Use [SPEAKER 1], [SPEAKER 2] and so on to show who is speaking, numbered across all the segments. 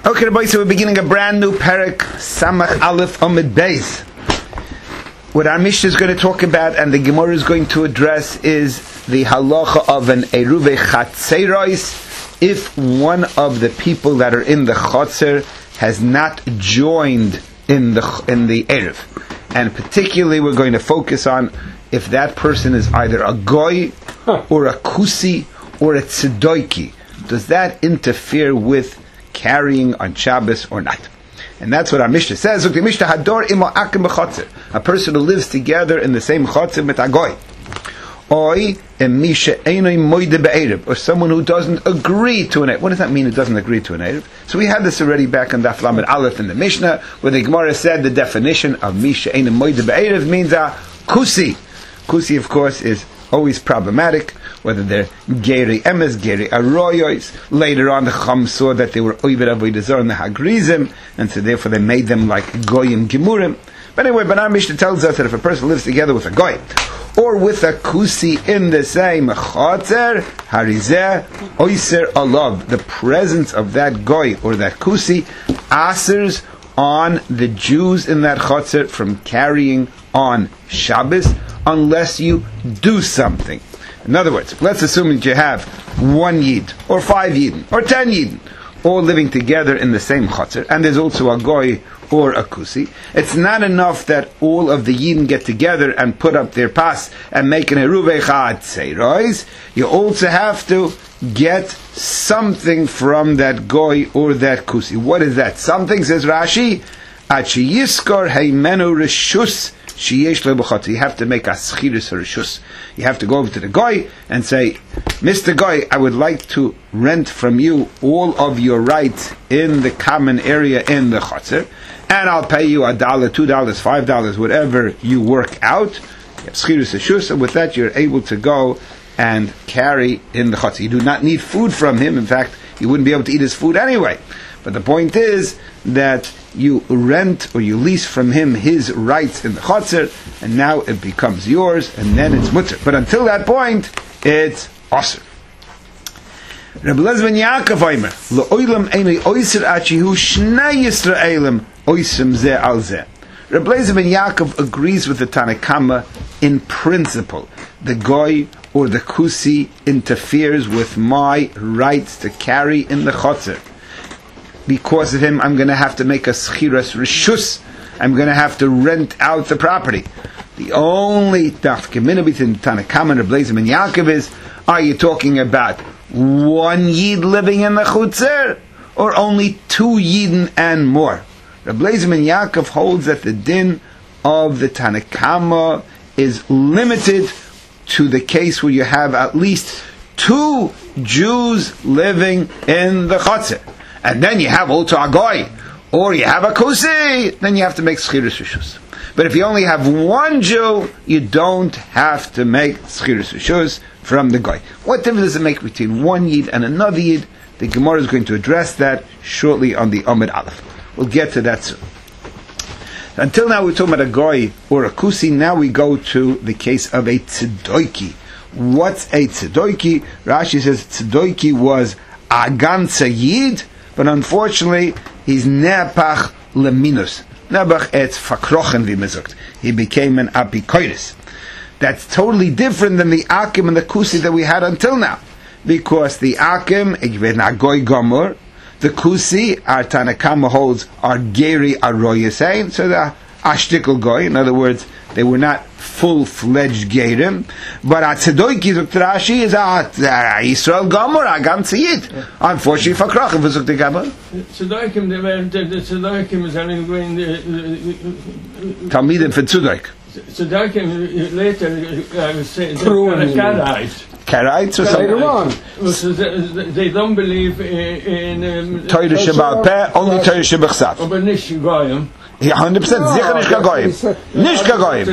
[SPEAKER 1] Okay, boys, so we're beginning a brand new Perek Samach Aleph Amid Beis. What our Mishnah is going to talk about and the Gemara is going to address is the halacha of an Eruve Chatzeros if one of the people that are in the Chatzer has not joined in the Eruv. And particularly we're going to focus on if that person is either a Goy or a Kusi or a Tzedoiki. Does that interfere with carrying on Shabbos or not? And that's what our Mishnah says. A person who lives together in the same Chatzer with a Goy. Or someone who doesn't agree to an Erev. What does that mean, it doesn't agree to an Erev? So we had this already back on Daf Lamed Aleph in the Mishnah, where the Gemara said the definition of Misha Eina Moide Be'erev means a Kusi. Kusi, of course, is always problematic, whether they're Geri Emes, Geri Arroyos. Later on, the Chum saw that they were Oived Avodah Zarah and the Hagrizim, and so therefore they made them like Goyim Gemurim. But anyway, our Mishnah tells us that if a person lives together with a Goy, or with a Kusi in the same Chatzer, Harizeh, Oiser Alav, the presence of that Goy or that Kusi asers on the Jews in that Chatzer from carrying on Shabbos, unless you do something. In other words, let's assume that you have one Yid, or 5 Yidin, or 10 Yidin, all living together in the same Chatzer, and there's also a Goy or a Kusi. It's not enough that all of the Yidin get together and put up their pas and make an Eruve Chatzeros. You also have to get something from that Goy or that Kusi. What is that? Something, says Rashi, Achi Yiskor Heimenu Reshus. You have to make a schirus or reshus. You have to go over to the Goy and say, Mr. Goy, I would like to rent from you all of your rights in the common area in the Chatzer, and I'll pay you $1, $2, $5, whatever you work out. You have schirus reshus, and with that you're able to go and carry in the Chatzer. You do not need food from him. In fact, you wouldn't be able to eat his food anyway. But the point is that you rent or you lease from him his rights in the Chatzer, and now it becomes yours, and then it's mutter. But until that point, it's aser. Rabbi Eliezer ben Yaakov Omer, L'oilam einay oiser achihu shnei Yisraelim oisrim zeh al zeh. Rabbi Eliezer ben Yaakov agrees with the Tanakama in principle. The Goy or the Kusi interferes with my rights to carry in the Chatzer. Because of him, I'm going to have to make a schiras reshus. I'm going to have to rent out the property. The only tafkemina between Tanakama and Rabbi Eliezer ben Yaakov is: are you talking about one yid living in the chutzer, or only 2 yidin and more? Rabbi Eliezer ben Yaakov holds that the din of the Tanakama is limited to the case where you have at least 2 Jews living in the chutzer. And then you have also a Goy, or you have a Kusi, then you have to make schirus reshus. But if you only have 1 Jew, you don't have to make schirus reshus from the Goy. What difference does it make between 1 Yid and another Yid? The Gemara is going to address that shortly on the Amid Aleph. We'll get to that soon. Until now we're talking about a Goy or a Kusi. Now we go to the case of a Tzedoiki. What's a Tzedoiki? Rashi says Tzedoiki was a ganze Yid, but unfortunately, he's nepach leminus. Nebach etz fakrochen v'mezukt. He became an apikoiris. That's totally different than the akim and the kusi that we had until now. Because the akim, ik weet na goy gomor, the kusi, our Tanakama holds, are geri arroyesein, so the ashtikal goy, in other words, they were not full-fledged gerim, but a tzedoiki zok Rashi is a Yisrael Gomor, a ganze Yid. Unfortunately, for Krachim, for zok the Gomor.
[SPEAKER 2] Tzedoikim, the tzedoikim is only going
[SPEAKER 1] Talmidim for tzedoik.
[SPEAKER 2] Tzedoikim later, I was saying, Karaites.
[SPEAKER 1] Karaites or something?
[SPEAKER 2] They don't believe in
[SPEAKER 1] Torah Sheba'al Peh, only Torah Sheba'chsav.
[SPEAKER 2] Aber nicht Goyim.
[SPEAKER 1] 100% sicher nicht Goyim. Nicht Goyim.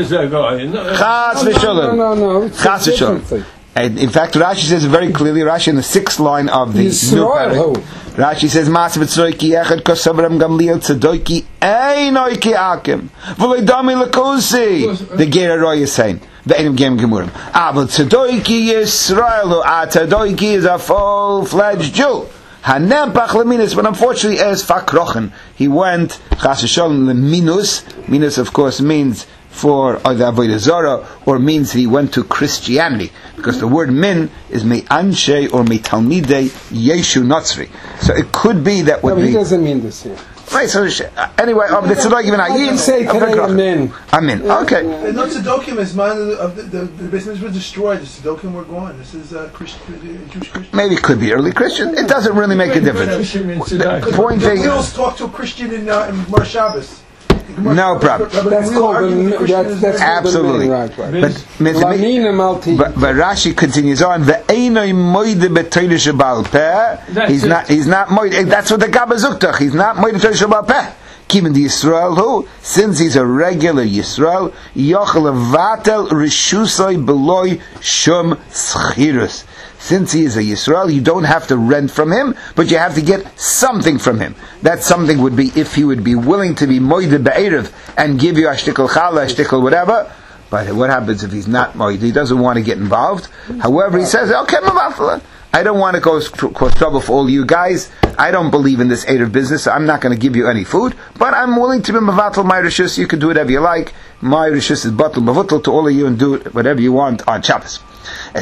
[SPEAKER 1] Chas v'sholem. Chas v'sholem. And in fact, Rashi says very clearly, Rashi in the 6th line of the new paragraph, Rashi says, Mas v'tzoiki echad kosabrem gamliel tzedoiki einoi ki akim v'loi dami l'kusi the ger aroi is saying ve'enim gem gemurim but tzedoiki Yisrael a tzedoiki is a full-fledged Jew Hanempach leminas, but unfortunately, as fakrochen, he went chas v'sholem leminus. Minus, of course, means for either avodah zarah or means he went to Christianity, because the word min is me anshe or me talmidei Yeshu Notzri. So it could be that what
[SPEAKER 3] he doesn't mean this here.
[SPEAKER 1] Right, so anyway, the tzedakah
[SPEAKER 3] I say today amen.
[SPEAKER 1] Amen. Okay.
[SPEAKER 4] No tzedakah is mine. The business was destroyed. The tzedakah were gone. This is Jewish Christian.
[SPEAKER 1] Maybe it could be early Christian. It doesn't really make a difference. The point being,
[SPEAKER 4] we also talk to a Christian in Mar Shabbos.
[SPEAKER 1] No problem.
[SPEAKER 3] That's called that's
[SPEAKER 1] absolutely.
[SPEAKER 3] Right.
[SPEAKER 1] But Rashi continues on. He's not moide. That's what the Gabba Zuktach. He's not moide Torah Shabbat Peh. Even the Yisrael who, since he's a regular Yisrael, yochel vatel rishusay beloy shum schirus. Since he is a Yisrael, you don't have to rent from him, but you have to get something from him. That something would be if he would be willing to be moide be'erev and give you a shtickle challah, a shtickle whatever. But what happens if he's not moide? He doesn't want to get involved. However, he says, okay, I don't want to cause trouble for all you guys. I don't believe in this Erev business. So I'm not going to give you any food, but I'm willing to be mevatel my rishus. You can do whatever you like. My rishus is batel mevatel to all of you and do whatever you want on Shabbos. I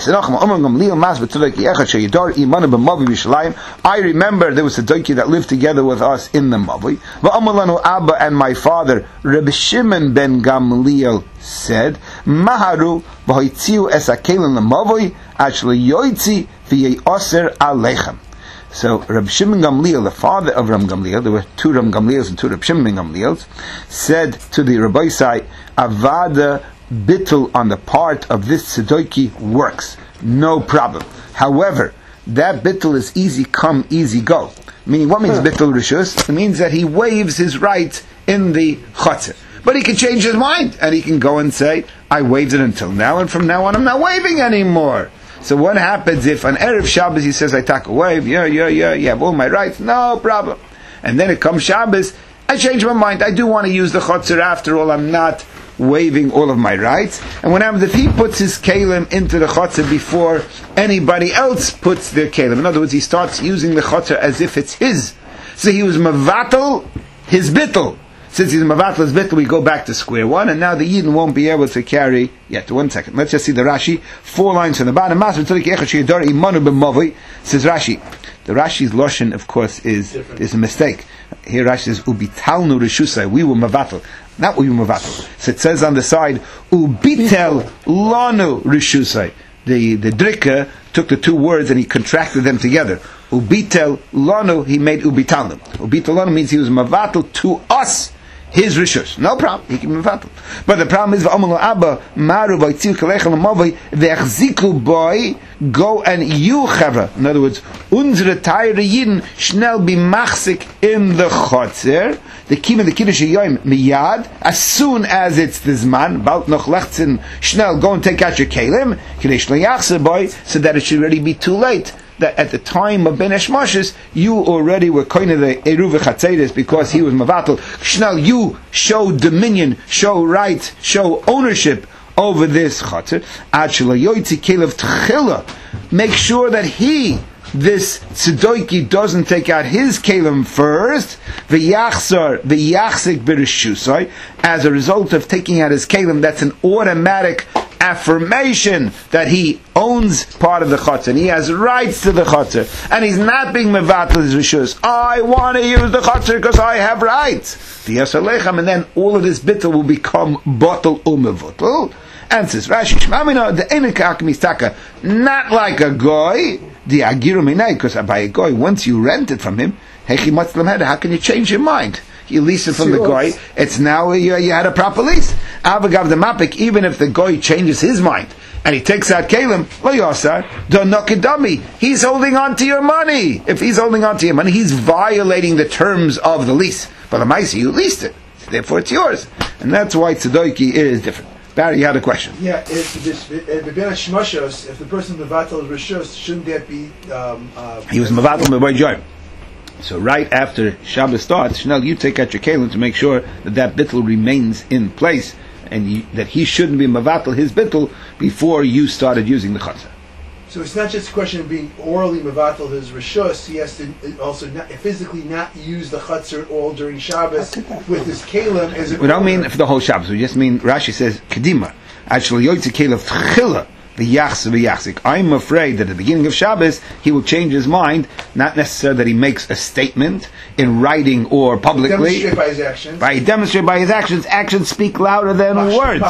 [SPEAKER 1] remember there was a donkey that lived together with us in the Mavi. Abba and my father, Reb Shimon ben Gamliel, said, Maharu v'hoitziu es hakelim l'mavoi actually yoitzi v'yeoser alechem. So Reb Shimon Gamliel, the father of Ram Gamliel, there were two Ram Gamliels and two Reb Shimon Gamliels, said to the Rabbi Sai, Avada bittul on the part of this tzedaki works, no problem. However, that bittul is easy come, easy go. Meaning, what means bittul rishus? It means that he waives his right in the chotzer. But he can change his mind, and he can go and say, I waived it until now, and from now on I'm not waiving anymore. So what happens if on Erev Shabbos he says, I take a wave, you have all my rights, no problem. And then it comes Shabbos, I change my mind, I do want to use the chotzer after all, I'm not waiving all of my rights. And what happens if he puts his kalim into the chotzer before anybody else puts their kalim? In other words, he starts using the chotzer as if it's his. So he was mavatal his bittul. Since he's mavatal his bittul, we go back to square one, and now the Yidden won't be able to carry. Yet, 1 second. Let's just see the Rashi. 4 lines from the bottom. Says Rashi. The Rashi's loshen, of course, is a mistake. Here Rashi says, Ubitalnu reshusai, we were mavatal. Not we were mavatal. So it says on the side, Ubitel lanu reshusai. The Drika took the two words and he contracted them together. Ubitel lanu, he made ubitalnu. Ubitel lanu means he was mavatal to us. His rishus, no problem. He can be mevatel. But the problem is, v'amalo abba maru v'aytziu kalechel l'mavoi v'echziku boy go and you chevra. In other words, unsere teire Yidden schnell be machzik in the chotzer. The kima the kiddush yoyim miyad. As soon as it's the zman, bald noch lechtzin schnell go and take out your kalim. Kiddush l'yachzer boy, so that it should already be too late. That at the time of Ben Eshmoshes, you already were kind of the Eruv Chatzeres because he was Mavatal. Shnal, you show dominion, show right, show ownership over this Chatzer. Make sure that this Tzedoki doesn't take out his Kalim first. As a result of taking out his Kalim, that's an automatic affirmation that he owns part of the chotzer and he has rights to the chotzer and he's not being mevatel his rishus. I want to use the chotzer because I have rights. And then all of this bittul will become bottle umevutel. And says Rashi, Shmamina the enikak mistaka, not like a goy, the agiru minay, because by a goy once you rent it from him, how can you change your mind? You lease it from the goy, it's now you had a proper lease. Avagav the mapik, even if the goy changes his mind and he takes out kalim, lo yosar, don't knock it dummy. He's holding on to your money. If he's holding on to your money, he's violating the terms of the lease. But the maisi, you leased it, therefore it's yours, and that's why tzedaki is different. Barry, you had a question.
[SPEAKER 4] Yeah, if the person mevatel rishus, shouldn't that be?
[SPEAKER 1] He was mevatel mevoy joy. So right after Shabbos starts, Chanel, you take out your kalim to make sure that bittul remains in place, and that he shouldn't be mevatel his bittul before you started using the chatzah.
[SPEAKER 4] So it's not just a question of being orally mevatel his rishus. He has to also physically not use the chutzner at all during Shabbos with his kalim. As
[SPEAKER 1] We don't mean for the whole Shabbos. We just mean Rashi says kedima. Actually, yoytze kelev tchila v'yachzik. I'm afraid that at the beginning of Shabbos he will change his mind. Not necessarily that he makes a statement in writing or publicly.
[SPEAKER 4] Demonstrate by his actions.
[SPEAKER 1] Demonstrate by his actions. Actions speak louder than words.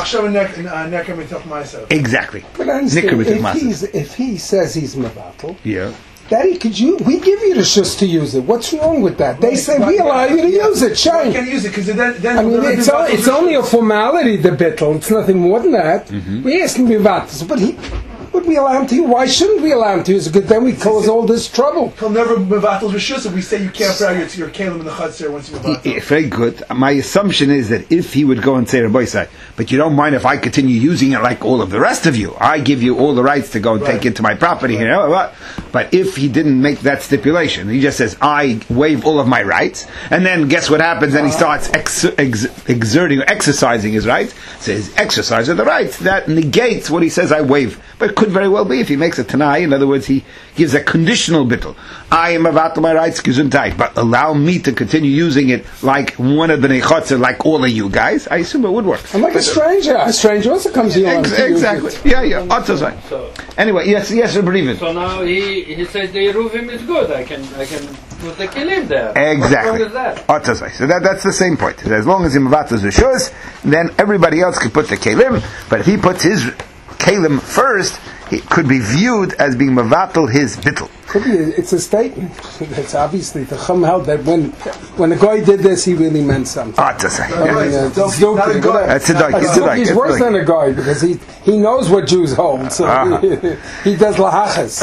[SPEAKER 1] Exactly.
[SPEAKER 3] But I understand, if he says he's mevatel,
[SPEAKER 1] Yeah.
[SPEAKER 3] that he could use, we give you the shus to use it. What's wrong with that? They say we allow you to use it.
[SPEAKER 4] I
[SPEAKER 3] Shame.
[SPEAKER 4] can't use it because then
[SPEAKER 3] I mean, it's only a formality, the bittul. It's nothing more than that. We ask him to be mevatel, but would we allow him to use? Why shouldn't we allow him to use it? Because then we cause all this trouble.
[SPEAKER 4] He'll never mevatel rishus if we say you can't put out your kalim in the chutzner once you mevatel.
[SPEAKER 1] Very good. My assumption is that if he would go and say, Rabbi Say, but you don't mind if I continue using it like all of the rest of you. I give you all the rights to go and take into my property here. But if he didn't make that stipulation, he just says, I waive all of my rights, and then guess what happens? Then he starts exerting or exercising his rights. Says, exercise of the rights. That negates what he says, I waive. But it could very well be if he makes a tanai. In other words, he gives a conditional bittul. I am about my rights, gesundheit, but allow me to continue using it like one of the nechotzer, like all of you guys. I assume it would work.
[SPEAKER 3] I'm like a stranger. A stranger also comes here.
[SPEAKER 1] Exactly. Yeah. So, anyway, yes, Rebbe.
[SPEAKER 2] So now he says the Yeruvim is good. I can put the kelim there.
[SPEAKER 1] Exactly.
[SPEAKER 2] What's wrong with that?
[SPEAKER 1] Otzazai. So that's the same point. As long as he mevatel rishus, then everybody else can put the kelim. But if he puts his kalim first, it could be viewed as being mevatel his bittul.
[SPEAKER 3] Could be. It's a statement. That's obviously the Chum held that when the guy did this, he really meant something.
[SPEAKER 1] That's a
[SPEAKER 3] He's worse than a guy because he knows what Jews hold, so he does lahachas.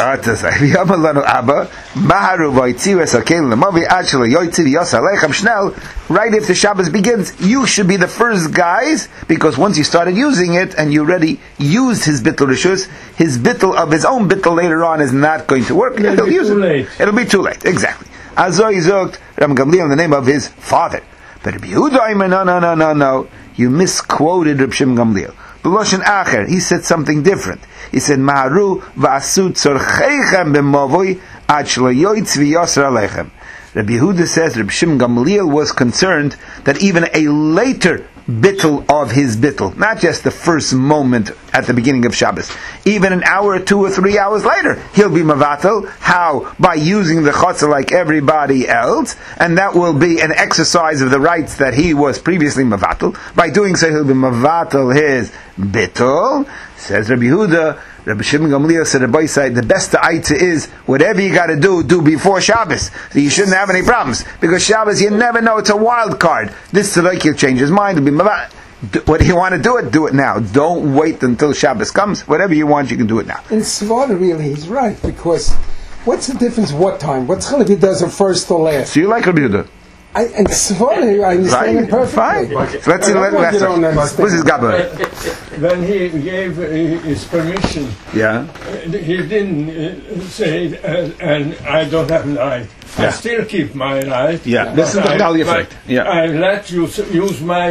[SPEAKER 1] Right if the Shabbos begins, you should be the first guys, because once you started using it and you already used his bittul rishus, his bittul of his own bittul later on is not going to work. It'll be too late. Exactly. Azoi zogt Ram Gamliel in the name of his father. But Rabbi Yehuda, no. You misquoted Reb Shimon Gamliel. B'loshen acher, he said something different. He said, Maharu v'asu tzorcheichem b'movoi ad shlo yoitz v'yosra aleichem. Rabbi Yehuda says Reb Shimon Gamliel was concerned that even a later bittul of his bittul, not just the first moment at the beginning of Shabbos, even an hour or 2 or 3 hours later, he'll be mevatel. How? By using the chotzer like everybody else, and that will be an exercise of the rights that he was previously mevatel. By doing so, he'll be mevatel his bittul. Says Rabbi Yehuda, Rabbi Shimon Gamliel said, Rabbi Say, the best aitza is whatever you got to do before Shabbos. So you shouldn't have any problems, because Shabbos you never know; it's a wild card. This tzedek he'll change his mind. He'll be what you want to do it now. Don't wait until Shabbos comes. Whatever you want, you can do it now.
[SPEAKER 3] In Svara, really, he's right, because what's the difference? What time? What's if he does it first or last?
[SPEAKER 1] So you like Rabbi Yehuda?
[SPEAKER 3] And Svara, I understand him perfectly.
[SPEAKER 1] Fine. So let's see. What's his gabber?
[SPEAKER 2] When he gave his permission, he didn't say, and I don't have right. I still keep my right.
[SPEAKER 1] Yeah, this is the value effect.
[SPEAKER 2] I let you use my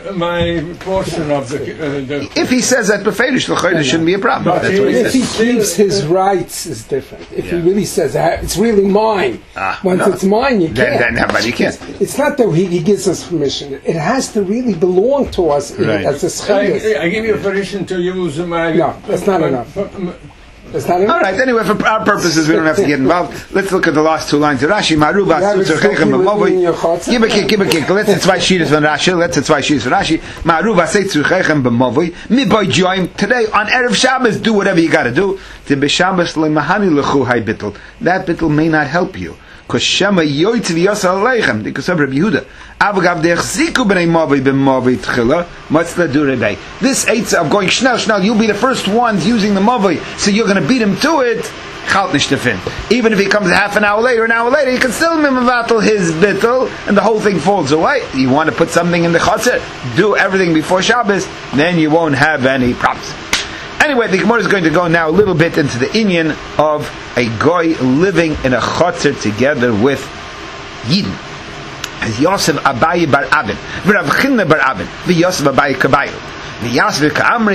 [SPEAKER 2] portion of the.
[SPEAKER 1] If he says that beferish, the shouldn't be a problem.
[SPEAKER 3] But if he keeps his rights, is different. If he really says it's really mine, once it's mine, you can't.
[SPEAKER 1] Then you can't.
[SPEAKER 3] It's not that he gives us permission. It has to really belong to us as a schedus.
[SPEAKER 2] I give you permission to use my.
[SPEAKER 3] No, that's not enough. That's not enough.
[SPEAKER 1] All right. Anyway, for our purposes, we don't have to get involved. Let's look at the last 2 lines of Rashi. Maruba sutzurcheichem b'movoi. Give a kick. Let's zwei Shiras von Rashi. Maruba sutzurcheichem b'movoi. Miboy joim. Today on Erev Shabbos, do whatever you got to do. To be Shabbos le'mahani lechu hay bittul. That bittul may not help you. Because Shema yoytz v'yosal aleichem. Because of Rabbi Yehuda. Avagav dechziku b'nei movoi b'movoi tchila. Matzla du rebei. This eitzah of going schnell, you'll be the first ones using the movoi, so you're going to beat him to it. Chalt nicht tefin. Even if he comes half an hour later, he can still mevatel his bittul, and the whole thing falls away. You want to put something in the chotzer, do everything before Shabbos, then you won't have any problems. Anyway, the Gemara is going to go now a little bit into the inyan of a goy living in a chotzer together with Yidden. As Yosef Abaye bar Abin, V'Rav Chinna bar Abin, V'Yosef Abaye Kabayu, V'Yosef Ka'amri,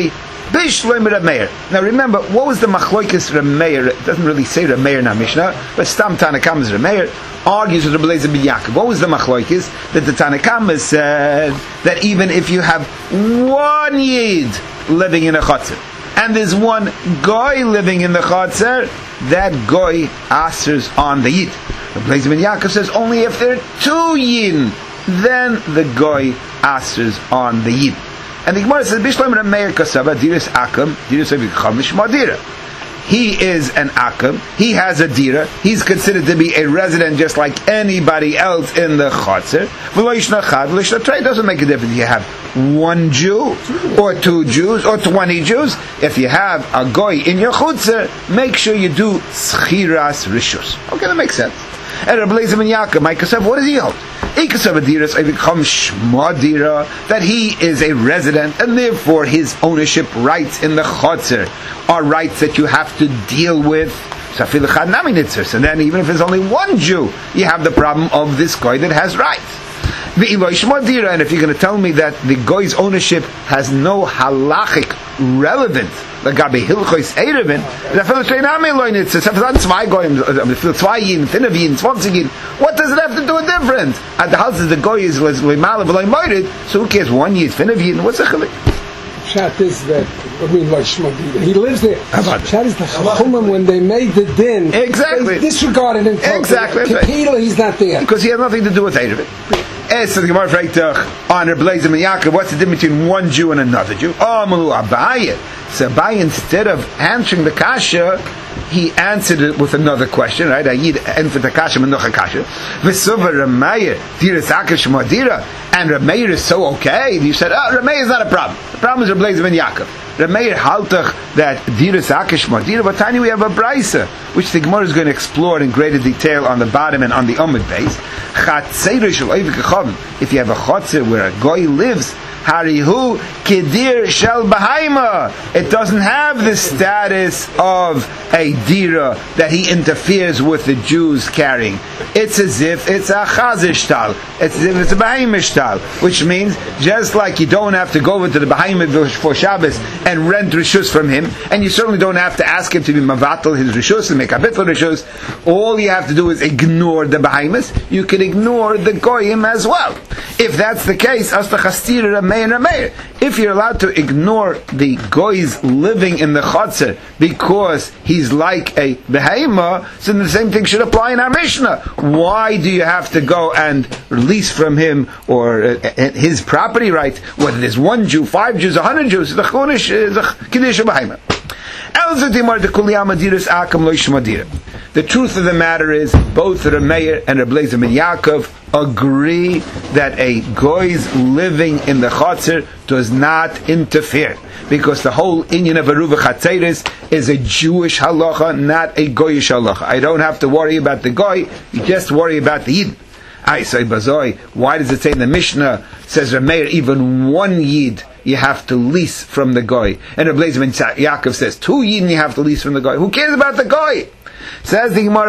[SPEAKER 1] Bishloim Reb Meir. Now remember, what was the Machloikis Reb Meir? It doesn't really say Reb Meir in our Mishnah, but Stam Tanakam is Reb Meir, argues with Reb Eliezer ben Yaakov. What was the Machloikis? That the Tanakam said that even if you have one Yid living in a Chotzer, and there's one Goy living in the Chotzer, that Goy answers on the Yid. Reb Eliezer ben Yaakov says only if there are two Yid, then the Goy answers on the Yid. And the Gemara says, Bishloim Reb Meir Kasava, Diras Akam, Diras Avichamish Madira. He is an Akam, he has a Dira, he's considered to be a resident just like anybody else in the Chotzer. It doesn't make a difference if you have one Jew, or two Jews, or 20 Jews. If you have a Goy in your Chotzer, make sure you do Schiras Rishus. Okay, that makes sense. And Reb Eliezer ben Yaakov, what does he hold? That he is a resident, and therefore his ownership rights in the Chotzer are rights that you have to deal with. And then even if there's only one Jew, you have the problem of this guy that has rights. And if you're going to tell me that the guy's ownership has no halachic relevance, what does it have to do with difference? At the house the guy is so who cares? One year is what's the chalik?
[SPEAKER 3] Pshat is that he lives there. Pshat is the Chachumim when they made the din.
[SPEAKER 1] Exactly.
[SPEAKER 3] They disregarded him.
[SPEAKER 1] Exactly.
[SPEAKER 3] Right. He's not there
[SPEAKER 1] because he has nothing to do with Erevin. So the Gemara on Reb Eliezer ben Yaakov, what's the difference between one Jew and another Jew? Oh, Malu Abaye. So Abaye, instead of answering the kasha, he answered it with another question, right? Ayid enfet kasha menocha kasha. V'suva Rameir diras akash madira, and Rameir is so okay. You said, oh, Rameir is not a problem. The problem is Reb Eliezer ben Yaakov. Rameir haltach that diras akash madira. But tiny we have a brisa, which the Gemara is going to explore in greater detail on the bottom and on the Amud base. If you have a chotzer where a goy lives, harihu kedir shel bahaima, it doesn't have the status of a dira that he interferes with the Jews carrying. It's as if it's a chazer shtal. It's as if it's a bahaima shtal, which means just like you don't have to go over to the bahaima for Shabbos and rent rishus from him, and you certainly don't have to ask him to be mavatal his rishus and make a bittul rishus. All you have to do is ignore the bahaimas. You can ignore the goyim as well. If that's the case, if you're allowed to ignore the goys living in the chotzer because he's like a behemoth, so the same thing should apply in our Mishnah. Why do you have to go and release from him or his property right, whether there's one Jew, 5 Jews, 100 Jews? The chunish is a kiddush behemoth. The truth of the matter is, both Reb Meir and Reb Eliezer ben Yaakov agree that a goy's living in the chotzer does not interfere, because the whole inyan of Eruv Chatzeres is a Jewish halacha, not a goyish halacha. I don't have to worry about the goy; you just worry about the yid. I say, Bazoi, why does it say in the Mishnah, says Reb Meir, even one yid you have to lease from the goy, and Reb Eliezer ben Yaakov says 2 yid you have to lease from the goy. Who cares about the goy? Says the Gemara,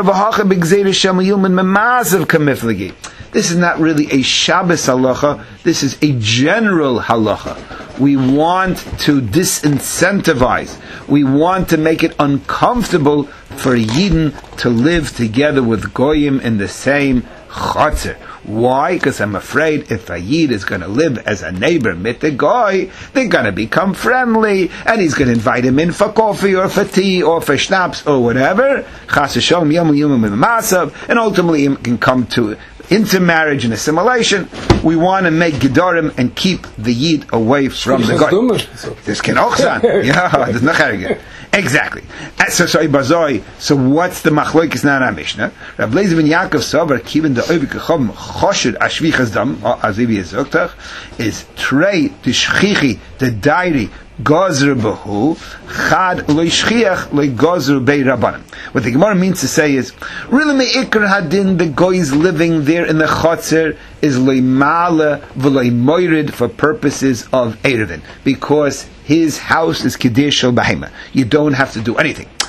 [SPEAKER 1] this is not really a Shabbos halacha, this is a general halacha. We want to disincentivize, we want to make it uncomfortable for Yidden to live together with Goyim in the same chotzer. Why? Because I'm afraid if a Yid is going to live as a neighbor with the Goy, they're going to become friendly, and he's going to invite him in for coffee, or for tea, or for schnapps, or whatever. Chas v'sholom, and ultimately it can come to intermarriage and assimilation. We want to make Gedorim and keep the Yid away from the Goy. This can ochsan. Yeah, there's no character. Exactly. So what's the machloikis now in our Mishnah? Reb Eliezer ben Yaakov Sover kiven the oivik choshed ashvichas dam azivi ezoktach is trei tishchichi the diary gozer behu chad loy shchiach loy gozer bei rabbanim. What the Gemara means to say is, really me'ikr hadin, the goy's living there in the chotzer is loy mala v'loy moirid for purposes of Erevin, because his house is Kiddush Shel Bahema. You don't have to do anything.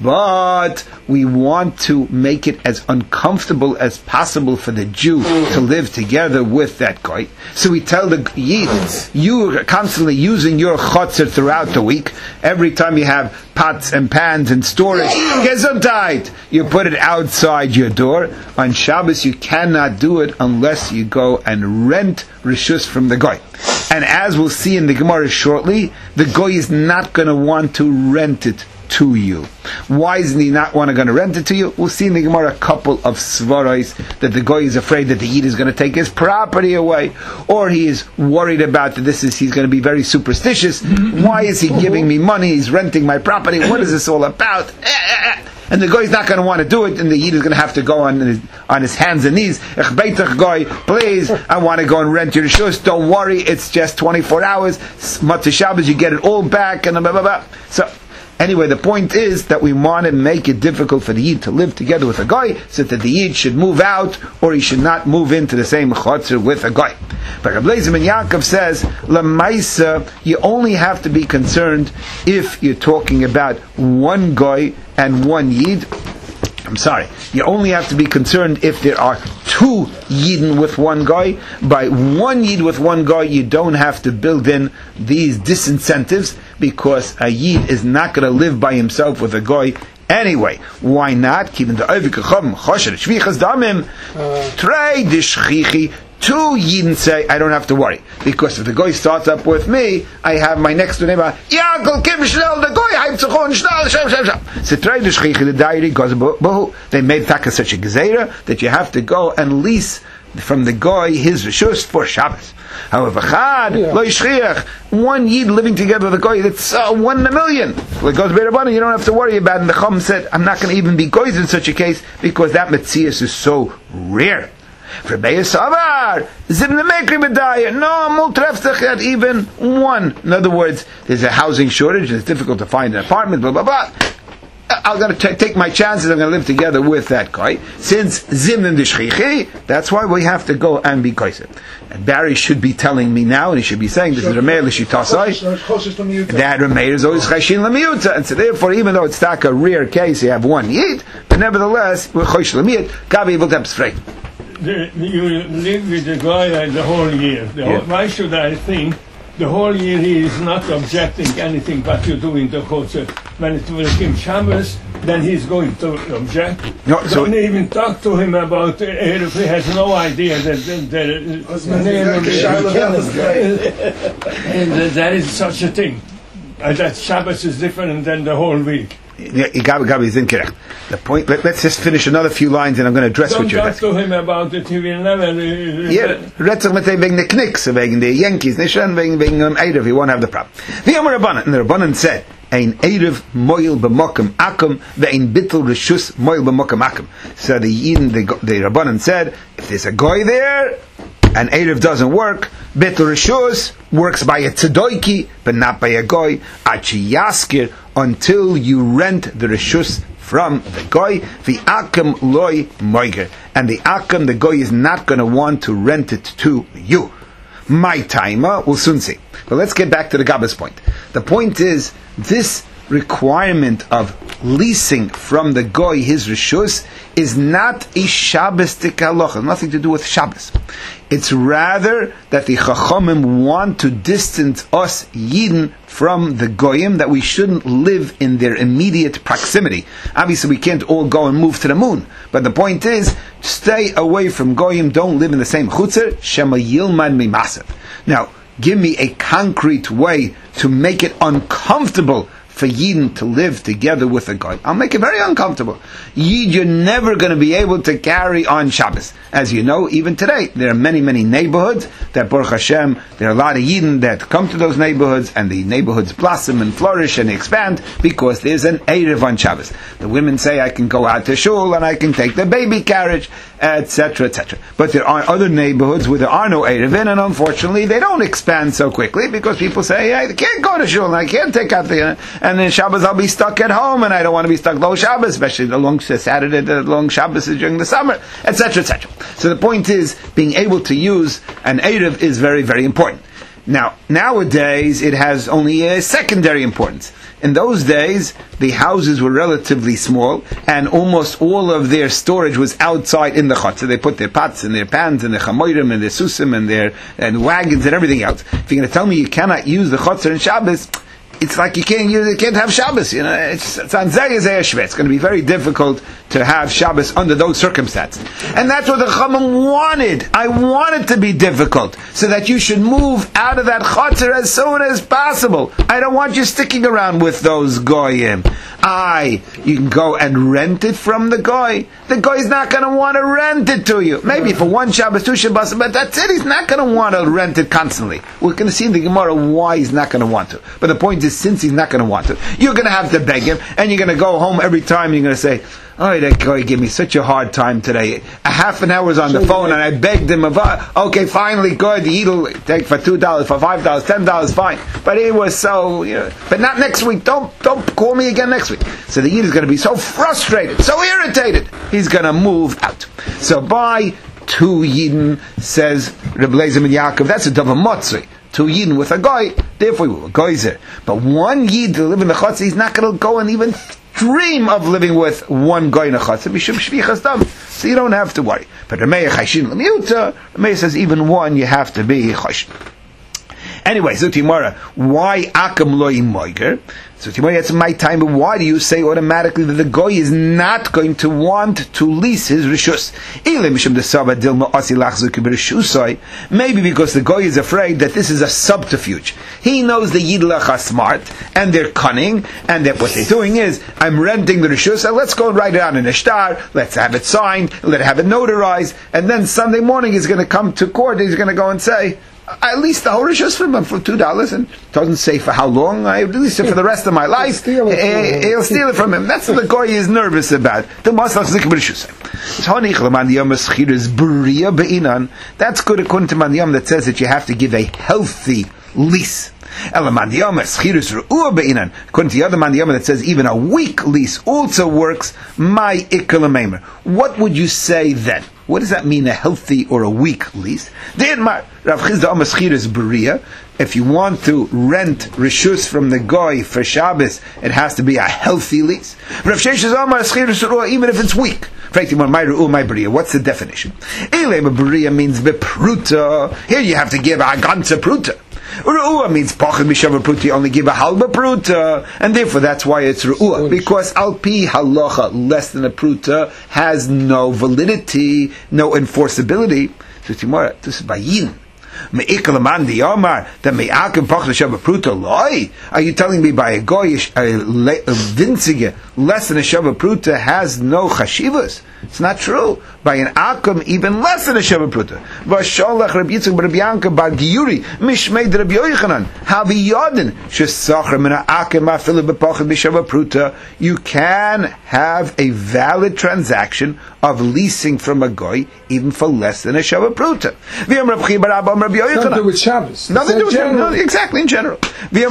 [SPEAKER 1] but we want to make it as uncomfortable as possible for the Jew to live together with that guy. So we tell the Yid, you are constantly using your chotzer throughout the week. Every time you have pots and pans and storage, gesundheit, you put it outside your door. On Shabbos you cannot do it unless you go and rent rishus from the guy. And as we'll see in the Gemara shortly, the guy is not going to want to rent it to you. Why isn't he not going to rent it to you? We'll see in the Gemara a couple of svaros that the guy is afraid that the Yid is going to take his property away, or he is worried about that he's going to be very superstitious. Why is he giving me money? He's renting my property. What is this all about? And the guy is not going to want to do it, and the Yid is going to have to go on his hands and knees. Ech beitach guy, please, I want to go and rent your shus. Don't worry, it's just 24 hours. Matzah Shabbos, you get it all back, and blah, blah, blah. So, anyway, the point is that we want to make it difficult for the Yid to live together with a guy, so that the Yid should move out, or he should not move into the same chotzer with a guy. But Rabbi Eliezer ben Yaakov says, Lamaisa, you only have to be concerned if you're talking about one guy and one Yid. You only have to be concerned if there are two Yidden with one guy. By one Yid with one guy, you don't have to build in these disincentives, because a Yid is not going to live by himself with a guy anyway. Why not? Keeping the two Yidden say, I don't have to worry, because if the guy starts up with me, I have my next door neighbor, they made taka such a gezerah that you have to go and lease from the guy his reshus for Shabbos. However, one Yid living together with a guy, that's 1 in a million. Like goes you don't have to worry about it. And the Chum said, I'm not going to even be goys in such a case, because that metzias is so rare. For Be'esavar, Zimna Mekri Medaya, no, Multrefstach, even one. In other words, there's a housing shortage, it's difficult to find an apartment, blah, blah, blah. I'm going to take my chances, I'm going to live together with that guy. Since Zimna Dishchichi, that's why we have to go and be koiset. And Barry should be telling me now, and he should be saying, this is Rameir L'Shitasai, that Rameir is always Chashin L'Miyuta. And so therefore, even though it's not a rare case, you have one Yid, but nevertheless, we're Chashin L'Miyut, Gabi V'Tepsfrei.
[SPEAKER 2] You live with the guy the whole year. Why should I think the whole year he is not objecting anything but you do in the chotzer? When it will come Shabbos, then he's going to object. No, so don't even talk to him about Erev. He has no idea that there is such a thing. That Shabbos is different than the whole week.
[SPEAKER 1] Gabi is incorrect. The point. Let's just finish another few lines, and I'm going to address what you're asking.
[SPEAKER 2] Don't talk to him about it. He will never.
[SPEAKER 1] Retzach mit wegen the Knicks, wegen the Yankees, nicht schon wegen Erev. He won't have the problem. The Amar Rabbanan, and the Rabbanan said, ein Erev moil b'mokem akum, ve'ein bittul reshus moil b'mokem akum. So the Rabbanan said, if there's a guy there, and Erev doesn't work, bittul reshus works by a tzedoiki, but not by a guy. Achi yaskir, until you rent the reshus from the goy, the akam loy moiger, and the akam, the goy, is not going to want to rent it to you. My timer, we'll soon see. But let's get back to the Gabbas point. The point is, this requirement of leasing from the goy his reshus is not a Shabbosdik halacha, nothing to do with Shabbos. It's rather that the Chachamim want to distance us Yidden from the Goyim, that we shouldn't live in their immediate proximity. Obviously we can't all go and move to the moon, but the point is, stay away from Goyim, don't live in the same Chutzer, Shema Yilman Mimasav. Now, give me a concrete way to make it uncomfortable for Yidden to live together with a guy. I'll make it very uncomfortable. Yid, you're never going to be able to carry on Shabbos. As you know, even today, there are many, many neighborhoods that, Baruch Hashem, there are a lot of Yidden that come to those neighborhoods, and the neighborhoods blossom and flourish and expand because there's an Erev on Shabbos. The women say, I can go out to shul and I can take the baby carriage, etc., etc. But there are other neighborhoods where there are no Erev in, and unfortunately they don't expand so quickly because people say, I can't go to shul and I can't take out the... and then Shabbos I'll be stuck at home, and I don't want to be stuck long Shabbos, especially the long Saturday, the long Shabbos is during the summer, etc., etc. So the point is, being able to use an Erev is very, very important. Now, nowadays, it has only a secondary importance. In those days, the houses were relatively small, and almost all of their storage was outside in the chutzah. They put their pots and their pans and their chamorim and their susim and wagons and everything else. If you're going to tell me you cannot use the chutzah in Shabbos, it's like you can't have Shabbos. It's on Zayah Shvet. It's going to be very difficult to have Shabbos under those circumstances. And that's what the Chachamim wanted. I want it to be difficult, so that you should move out of that chutzah as soon as possible. I don't want you sticking around with those goyim. You can go and rent it from the goy. The goy's not going to want to rent it to you. Maybe for one Shabbos, two Shabbos, but that's it. He's not going to want to rent it constantly. We're going to see in the Gemara why he's not going to want to. But the point is, since he's not going to want to, you're going to have to beg him, and you're going to go home every time and you're going to say, oh, that guy gave me such a hard time today. A half an hour was on the phone and I begged him, okay, finally, good, he'll take for $2, for $5, $10, fine. But it was so, but not next week. Don't call me again next week. So the Yid is going to be so frustrated, so irritated, he's going to move out. So by 2 Yidden, says Reb Eliezer ben Yaakov, that's a davar motzei. 2 Yidden with a guy, therefore we were goyzer. But 1 Yid to live in the chutzah, he's not going to go and even dream of living with 1 guy in a chutzah. Mishum shvichas dam. So you don't have to worry. But Rameir chayshin l'miuta, Rameir says even 1 you have to be chayshin. Anyway, so Timara, why akam lo imoiger? So Timara, it's my time, but why do you say automatically that the goy is not going to want to lease his rishus? Maybe because the goy is afraid that this is a subterfuge. He knows the Yidlach are smart, and they're cunning, and that what they're doing is, I'm renting the rishus, and let's go and write it out in a shtar, let's have it signed, let's have it notarized, and then Sunday morning he's going to come to court, he's going to go and say, I leased the whole rishus from him for $2, and it doesn't say for how long. I leased it for the rest of my life. He'll steal it from him. That's what the goy is nervous about. The maslach zik b'rishus. That's good according to Man Yom that says that you have to give a healthy lease. According to the other Man Yom that says even a weak lease also works. What would you say then? What does that mean, a healthy or a weak lease? If you want to rent rishus from the goy for Shabbos, it has to be a healthy lease. Even if it's weak. What's the definition? Means bepruta. Here you have to give a ganze pruta. Ru'ua means pachad mishava pruta, you only give a halba pruta, and therefore that's why it's ru'ua, because al pi halacha, less than a pruta, has no validity, no enforceability. So Timora, this is bayin. Are you telling me by a goyish, a dinzige, less than a shava pruta has no chashivas? It's not true. By an akum, even less than a shava pruta. Vasholach Rabbi Yitzchak Rabbi Yanka bar Giyuri, mishmeid Rabbi Yochanan, havi yodin, shesachar min ha'akum afilu b'pachad b'shava pruta. You can have a valid transaction of leasing from a goy, even for less than a shava pruta.
[SPEAKER 3] Nothing to do with Shabbos.
[SPEAKER 1] Nothing to do with Shabbos. Exactly, in general. Ben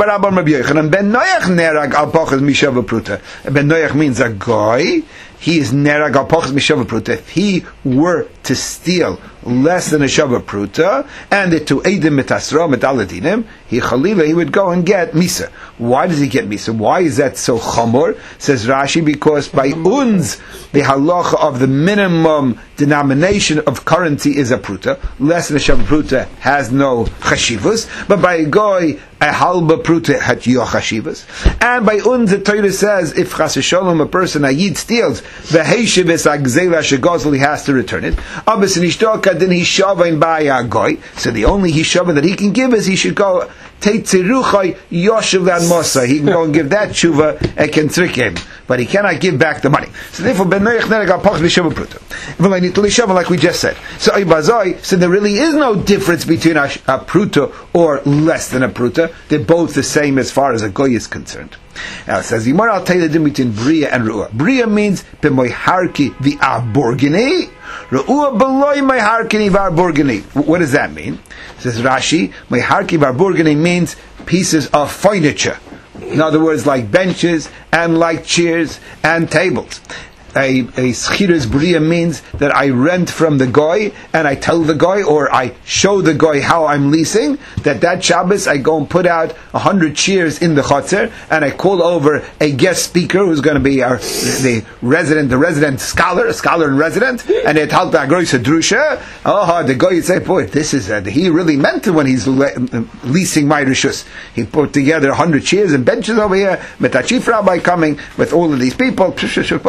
[SPEAKER 1] Noach means a goy. He is nerag al pachas mishava pruta. If he were to steal less than a shava pruta, and it to edim mitasra metaladinim, he would go and get misa. Why does he get misa? Why is that so chamor? Says Rashi, because by unz, the halacha of the minimum denomination of currency is a pruta. Less than a shava pruta has no chashivas, but by a goy, a halba pruta had yochashivas. And by unz, the Torah says, if chas v'sholom, a person, a yid steals, the heishiv is agzela shegozl, he has to return it. Abis nishtoka din hishava in baya goy. So the only hishava that he can give is he should go teitziruchay yoshev and mosa. He can go and give that tshuva and can trick him, but he cannot give back the money. So therefore, ben noach nereg al pachad mishava pruta. Like we just said. So there really is no difference between a pruta or less than a pruta. They're both the same as far as a goy is concerned. Now it says, Yimar, I'll tell you the difference between Bria and Ru'ah. Bria means b'moiharki v'aborgini. Ru'ah b'loi moiharki v'aborgini. What does that mean? It says Rashi, moiharki v'aborgini means pieces of furniture. In other words, like benches and like chairs and tables. schiras bria means that I rent from the goy and I tell the goy or I show the goy how I'm leasing, that Shabbos I go and put out 100 cheers in the chotzer and I call over a guest speaker who's going to be the resident scholar, a scholar in resident, and it helped Agroisa Drusha. The guy would say, boy, this is he really meant it when he's leasing my rishus. He put together 100 chairs and benches over here, with a chief rabbi coming, with all of these people. He keeps the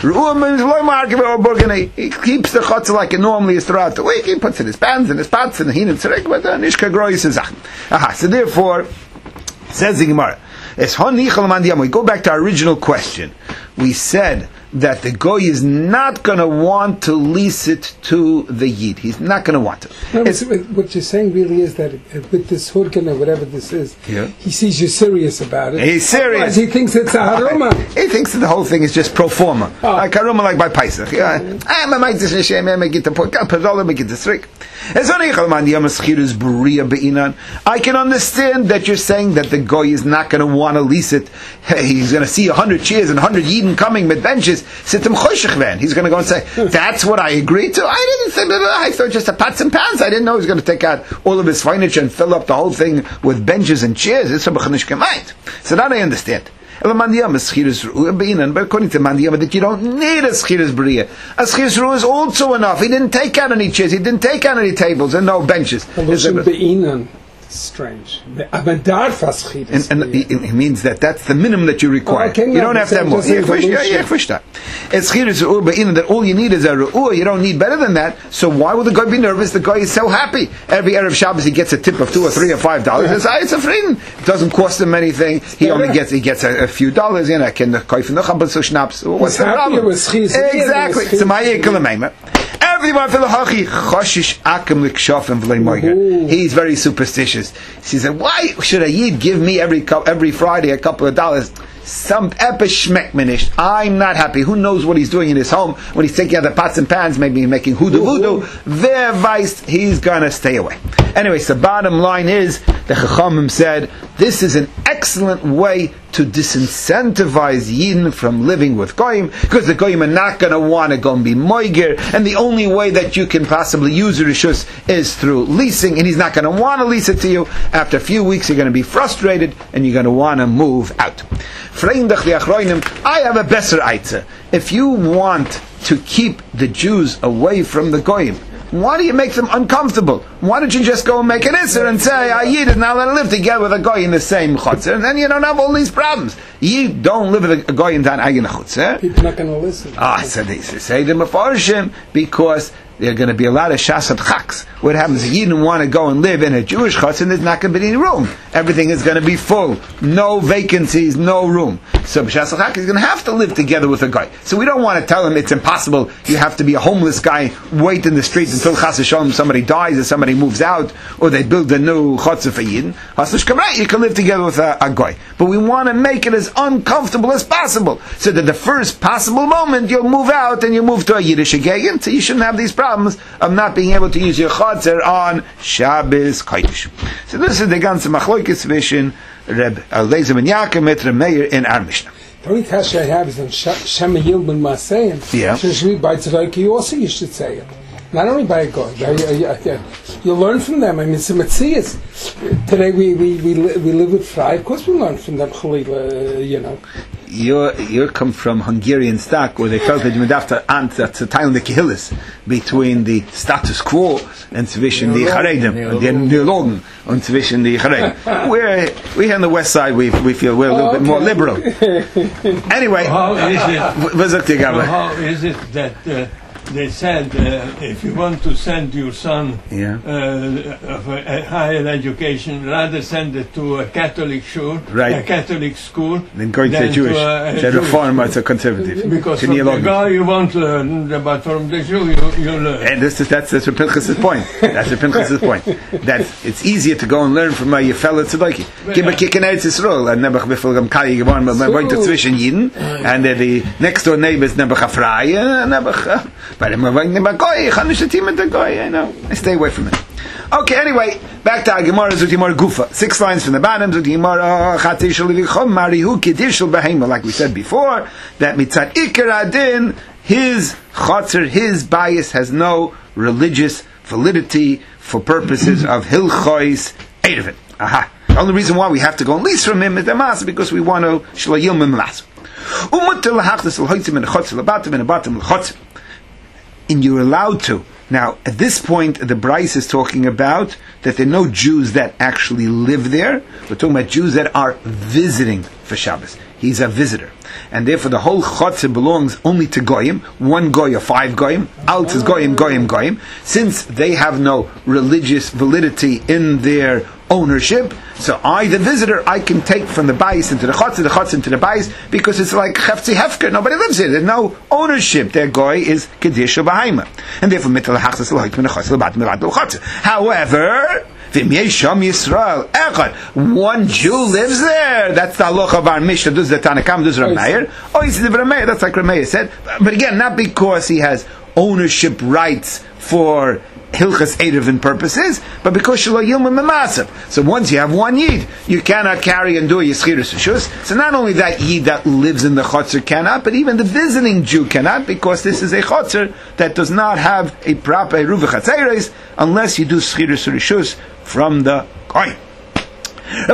[SPEAKER 1] chotzer like it normally is throughout the week. He puts in his pans and his pots and the hin and tzarek, but nishka groisa zachen. So therefore, says the Gemara, we go back to our original question. We said that the goy is not going to want to lease it to the yid. He's not going to want to.
[SPEAKER 3] No, what you're saying really is that with this hurkin or whatever this is,
[SPEAKER 1] yeah,
[SPEAKER 3] he sees you're serious about it.
[SPEAKER 1] He's serious.
[SPEAKER 3] Otherwise he thinks it's a haruma.
[SPEAKER 1] He thinks that the whole thing is just pro forma. Like haruma, like by Pesach. I can understand that you're saying that the goy is not going to want to lease it. He's going to see 100 cheers and 100 yidden coming with benches. He's going to go and say, that's what I agreed to. I didn't say, I thought just a pots and pans. I didn't know he was going to take out all of his furniture and fill up the whole thing with benches and chairs. So that I understand. But according to Mandiyama, that you don't need a schiras bria. A schiras ruah is also enough. He didn't take out any chairs. He didn't take out any tables and no benches.
[SPEAKER 3] Strange. And it
[SPEAKER 1] means that's the minimum that you require. You don't have to have more. It's that all you need is a ru'ah. You don't need better than that. So why would the guy be nervous? The guy is so happy. Every Erev Shabbos he gets a tip of $2 or $3 or $5. It's a friend. It doesn't cost him anything. He gets a few dollars. You know, can the koif no champus or schnapps. What's the problem? Exactly. So my everyone for the hachi choshish akim likshafim v'lei moiger. He's very superstitious. He says, why should a yid give me every Friday a couple of dollars? Some epishmekmanish. I'm not happy. Who knows what he's doing in his home when he's taking out the pots and pans, maybe making hoodoo voodoo. He's gonna stay away. Anyway, so bottom line is the Chachamim said this is an excellent way to disincentivize Yidden from living with Goyim, because the Goyim are not going to want to go and be moiger, and the only way that you can possibly use a rishus is through leasing, and he's not going to want to lease it to you. After a few weeks you're going to be frustrated and you're going to want to move out. I have a better aitza. If you want to keep the Jews away from the Goyim, why do you make them uncomfortable? Why don't you just go and make an isser and say, a yid is not allowed to live together with a goy in the same chutzner, and then you don't have all these problems. You don't live with a goy in that eigen chutzner.
[SPEAKER 3] People are not going to listen.
[SPEAKER 1] So they say the mefarshim, because there are going to be a lot of shasat chaks. What happens if you didn't want to go and live in a Jewish chutz and there's not going to be any room? Everything is going to be full. No vacancies, no room. So b'shasat chak is going to have to live together with a guy. So we don't want to tell him it's impossible. You have to be a homeless guy, wait in the streets until chas v'shalom somebody dies or somebody moves out, or they build a new chutz for Yidden. You can live together with a guy. But we want to make it as uncomfortable as possible, so that the first possible moment you'll move out and you move to a Yiddish Gegend, so you shouldn't have these problems of not being able to use your chotzer on Shabbos Kodesh. So this is the ganze Machloikes zwischen Reb Eliezer ben Yaakov mit Reb Meir in our Mishnah.
[SPEAKER 3] The only question I have is on Shema Yilben Masayim.
[SPEAKER 1] Yeah.
[SPEAKER 3] By Tzedakah, also you should say it. Not only by a God. You learn from them. I mean, it's a Metzias. Today we live with Fry. Of course we learn from them, you know.
[SPEAKER 1] You come from Hungarian stock, where they felt that you would have to teilen the kehillis between the status quo and zwischen the Charedim, and the Neologen, and zwischen the Charedim. We're here on the west side. We feel we're a little bit more liberal. Anyway,
[SPEAKER 2] how is it that they said if you want to send your son of a higher education, rather send it to a Catholic shul, a Catholic school,
[SPEAKER 1] than going to a Jewish, to a reform or to a conservative.
[SPEAKER 2] Because from the guy you won't learn, but from the Jew you learn.
[SPEAKER 1] And that's Reb Pinchas's point. That's Reb Pinchas's point. That it's easier to go and learn from a fellow tzedaki. Gib kick in Eretz Yisrael, and nebach bifel gam kai geworden, but man wohnt zwischen Yidden, and the next door neighbors nebach afraye, nebach. But I'm going to goy, I know. I stay away from it. Okay, anyway, back to Gemara Zutimar Gufa. 6 lines from the bottom. Zutimar Chatishal Vichom Marihu Kedishal Behema. Like we said before, that mitzad Ikar Adin, his chotzer, his bias has no religious validity for purposes of hilchois erevin. Aha. The only reason why we have to go and lease from him is the mas because we want to shlayil mimas. And you're allowed to. Now, at this point, the Bryce is talking about that there are no Jews that actually live there. We're talking about Jews that are visiting for Shabbos. He's a visitor. And therefore, the whole Chotzer belongs only to Goyim, 1 Goy or 5 Goyim. Alt is Goyim, Goyim, Goyim. Since they have no religious validity in their ownership, so I, the visitor, I can take from the Bais into the Chotzer into the Bais, because it's like Chefzi Hefker, nobody lives here, there's no ownership. Their Goy is Kedisha Bahaima. And therefore, however, one Jew lives there. That's the halacha of our Mishnah. Does the Tanakam, does Rameir? Oh, he's the Rameir. That's like Rameir said. But again, not because he has ownership rights for Hilchas Erevin purposes, but because Shelo Yilma Memasav. So once you have one Yid, you cannot carry and do a Yischiris Rishus. So not only that Yid that lives in the Chotzer cannot, but even the visiting Jew cannot, because this is a Chotzer that does not have a proper Eruv Chatzeres unless you do Yischiris Rishus from the Kohen. Like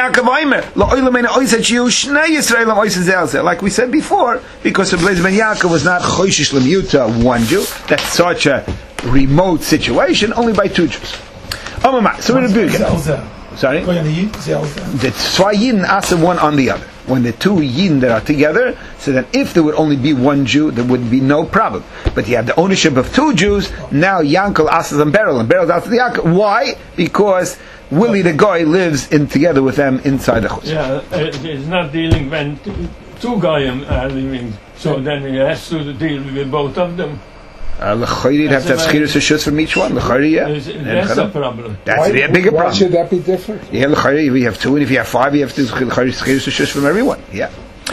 [SPEAKER 1] we said before, because Rabbi Eliezer ben Yaakov was not Choishish L'Miuta, one Jew, that's such a remote situation, only by 2 Jews. So we're sorry? The Zwei Yidden ask one on the other. When the 2 Yidden that are together, so that if there would only be 1 Jew, there would be no problem. But you have the ownership of 2 Jews, now Yankel asks them Beryl, and Beryl asks the Yankel. Why? Because Willie the Goy lives in together with them inside the chutz.
[SPEAKER 2] Yeah, it's not dealing when 2 Goyim are living, so then he has to deal with both of them.
[SPEAKER 1] L'chayri, have to have schiris rishus from each one. L'chayri, yeah.
[SPEAKER 2] That's a problem.
[SPEAKER 1] That's a bigger problem.
[SPEAKER 3] Why should that be different?
[SPEAKER 1] Yeah, l'chayri, we have 2, and if you have 5, you have to l'chayri schiris rishus from everyone. Yeah.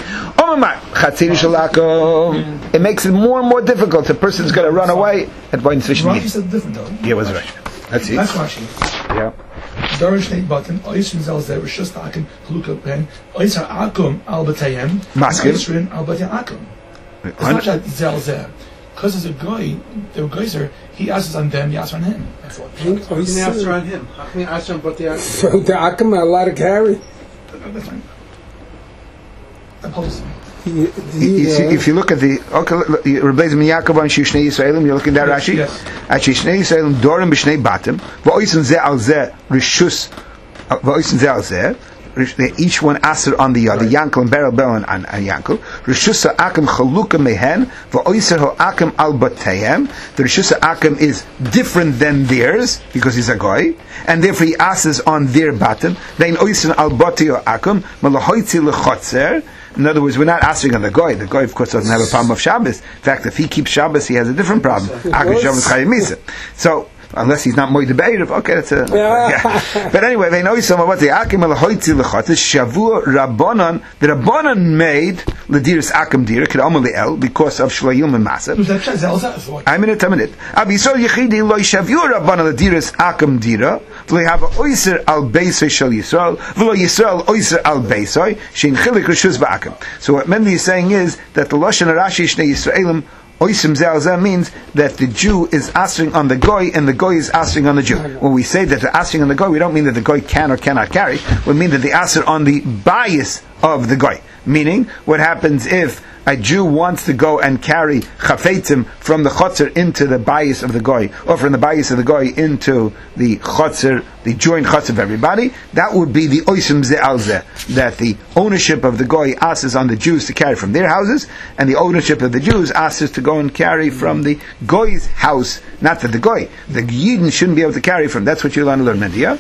[SPEAKER 1] It makes it more and more difficult. A person's going to run away at one station.
[SPEAKER 5] Rashi said different though.
[SPEAKER 1] Yeah, what's Rashi? That's it.
[SPEAKER 5] That's Rashi.
[SPEAKER 1] Yeah.
[SPEAKER 5] Dorish Nate Button, Oisrin Zelzer, Rishus Takin, Haluka Pen, Oisar Akum, Albatayem, Oisrin, Albatayem Akum. It's not like Zelzer. Because as a guy, the geyser, he asks on them, he asks on him. That's what.
[SPEAKER 4] How can you answer on him? How can you answer on Batei Akum?
[SPEAKER 3] So the Akum are allowed to carry.
[SPEAKER 5] That's fine. Opposed.
[SPEAKER 1] If you look at the Rabbi Eliezer ben Yaakov on Shishnei Yisraelim, you're looking at that Rashi.
[SPEAKER 5] Yes.
[SPEAKER 1] At Shishnei Yisraelim, Dorim b'Shnei Batim, v'Oisen Zeh al Zeh Rishus, v'Oisen Zeh al Zeh. Each one aser on the other. Yankel and Beryl, Beryl and Yankel. Rishusa Akim Chaluka Mehen v'Oiser Ho Akim Al Bateihem. The Rishusa Akim is different than theirs because he's a goy, and therefore he asers on their batim. Then Oiser Al Batei Ho Akim Malahoitzi Lechotzer. In other words, we're not asking on the goy. The goy, of course, doesn't have a problem of Shabbos. In fact, if he keeps Shabbos, he has a different problem. So, unless he's not moed be'erev, okay, that's a. Yeah. But anyway, they know some about the akim alahoitzi lechotz. Shavua rabbanon. The rabbanon made lediris akim dira k'amal le'el because of shlayim and masav. I'm in it. Abisol yechidi lo shavua rabbanon lediris akim dira. V'lo have oiser al beisoy shel Yisrael. V'lo Yisrael oiser al beisoy. Shein chilik rishus ba'akim. So what Mendy is saying is that the lashon Rashi shnei Yisraelim. Oisim Zeh means that the Jew is asking on the goy and the goy is asking on the Jew. When we say that they're asking on the goy, we don't mean that the goy can or cannot carry. We mean that they ask on the bias of the goy. Meaning, what happens if a Jew wants to go and carry chafetzim from the chotzer into the bias of the goy, or from the bias of the goy into the chotzer, the joint chotzer of everybody, that would be the oisim zeh al zeh, that the ownership of the goy asks on the Jews to carry from their houses, and the ownership of the Jews asks to go and carry from the goy's house, not that the goy, the Yidden shouldn't be able to carry from. That's what you learn, Mendy, yeah?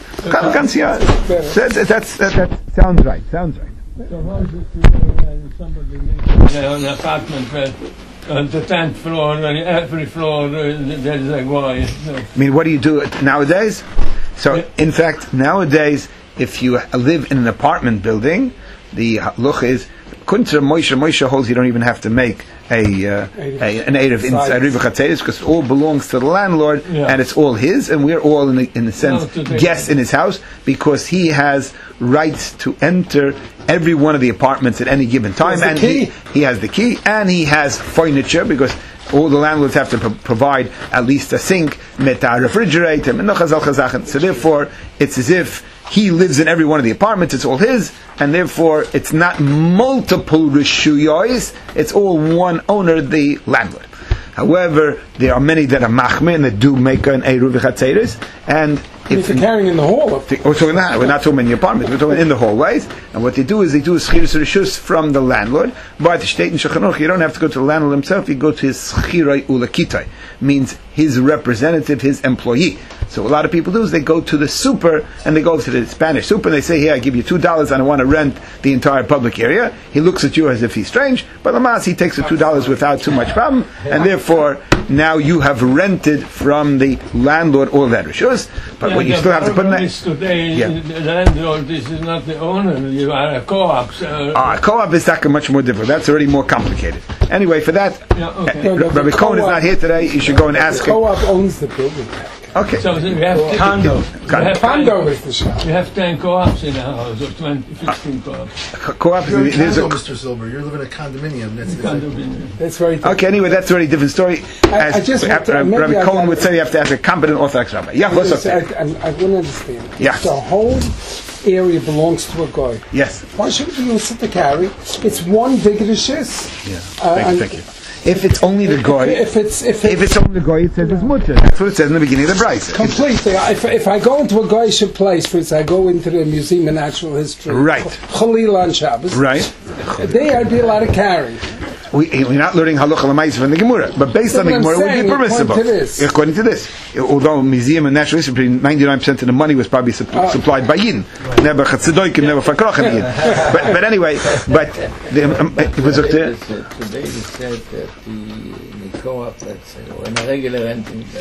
[SPEAKER 1] That sounds right.
[SPEAKER 2] So how is it somebody lives in an apartment where on the 10th floor, on every floor there is a guy?
[SPEAKER 1] I mean, what do you do nowadays? So, in fact, nowadays, if you live in an apartment building, the look is, Kuntra Moshe holds you don't even have to make an Erev inside Riva Chatzeris, because it all belongs to the landlord, and it's all his, and we're all in a sense guests in his house, because he has rights to enter every one of the apartments at any given time, and he has the key, and he has furniture, because all the landlords have to provide at least a sink, a refrigerator, so therefore it's as if he lives in every one of the apartments, it's all his, and therefore it's not multiple rishuyos, it's all one owner, the landlord. However, there are many that are machmir and that do make an Eruv Chatzeris, and
[SPEAKER 3] if you're carrying in the hall,
[SPEAKER 1] we're not talking in the apartments, we're talking in the hallways. And what they do is schirus rishus from the landlord. But the state in Shulchan Aruch, you don't have to go to the landlord himself. You go to his schirai ulakitai, means his representative, his employee. So a lot of people do is they go to the super and they go to the Spanish super and they say, "Here, I give you $2 and I want to rent the entire public area." He looks at you as if he's strange, but Lamas, he takes the $2 without too much problem, and therefore now you have rented from the landlord all that rishus. But what you still have to put in that.
[SPEAKER 2] Today, the landlord, this is not the owner. You are a co-op.
[SPEAKER 1] A co-op is much more difficult. That's already more complicated. Anyway, for that, Rabbi Cohen is not here today. You should go and ask him.
[SPEAKER 3] The co-op owns the building.
[SPEAKER 1] Okay.
[SPEAKER 2] So you have
[SPEAKER 5] condo.
[SPEAKER 3] Condo is the shop.
[SPEAKER 2] You have 10 co-ops in the house, or 15 co-ops.
[SPEAKER 1] Co-op
[SPEAKER 4] You're
[SPEAKER 1] there's a
[SPEAKER 4] Mr. Silver. You're living in a condominium.
[SPEAKER 3] That's very different.
[SPEAKER 1] Okay, anyway, that's a very different story. Rabbi Cohen would say you have to ask a competent Orthodox rabbi. Yeah, what's up there?
[SPEAKER 3] I want to understand.
[SPEAKER 1] Yeah.
[SPEAKER 3] The whole area belongs to a guy.
[SPEAKER 1] Yes.
[SPEAKER 3] Why shouldn't we use it to carry? It's one big rishis.
[SPEAKER 1] Yeah. Thank you. If it's only the goy, if it's only the goy, it says it's mutter. That's what it says in the beginning of the Brisa.
[SPEAKER 3] Completely. If I go into a Goyish place, for instance, I go into the Museum of Natural History,
[SPEAKER 1] right?
[SPEAKER 3] Chalil on Shabbos,
[SPEAKER 1] right?
[SPEAKER 3] They are allowed to carry.
[SPEAKER 1] We're not learning halacha l'maisa from the Gemara, but based on the Gemara, it would be permissible. According to this, although Museum and Natural History, 99% of the money was probably supplied by Yidden, never Chatzidoikim, never Fakrochem Yidden. But anyway, it was up there.
[SPEAKER 6] Today they said that the co-op, let's say, or in a regular renting, the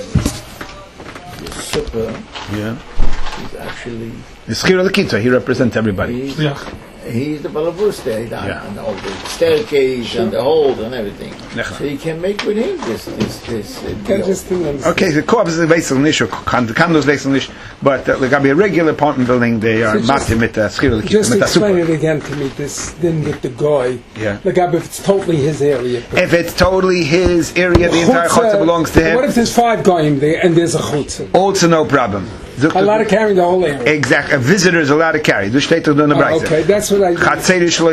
[SPEAKER 6] super is actually
[SPEAKER 1] the Schira L'Kitza, he represents everybody.
[SPEAKER 6] He's the balabus there, and all the staircase and the hold and everything. So he can make with him this deal.
[SPEAKER 1] Okay, the co-op is a Veisel Nish, or Kandos Veisel Nish, but there got to be a regular apartment building, they are matim with Schira L'Kitza.
[SPEAKER 3] Just explain it again to me, this thing with the guy. Like if it's totally his area.
[SPEAKER 1] If it's totally his area, the entire chutzah belongs to him.
[SPEAKER 3] What if there's 5 goyim there and there's a chutzah?
[SPEAKER 1] Also no problem.
[SPEAKER 3] Allowed to carry the whole area.
[SPEAKER 1] Exactly. A visitor is allowed to carry. Okay,
[SPEAKER 3] that's what I do.
[SPEAKER 1] That's it. So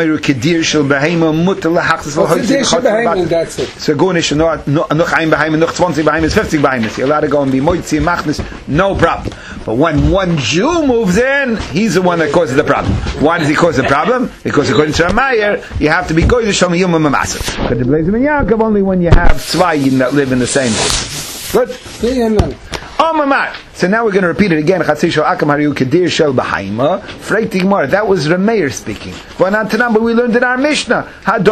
[SPEAKER 1] go in noch ein beheim, noch 20 beheim, 50 beheim. You're allowed to go and be moitzi and machnis, no problem. But when one Jew moves in, he's the one that causes the problem. Why does he cause the problem? Because according to Ramayr, you have to be goy to Shalom Yom Mamaseh. But the Blazim and Yaakov only when you have tzvayim that live in the same place. Good? So now we're going to repeat it again. That was Rameir speaking. But we learned in our Mishnah.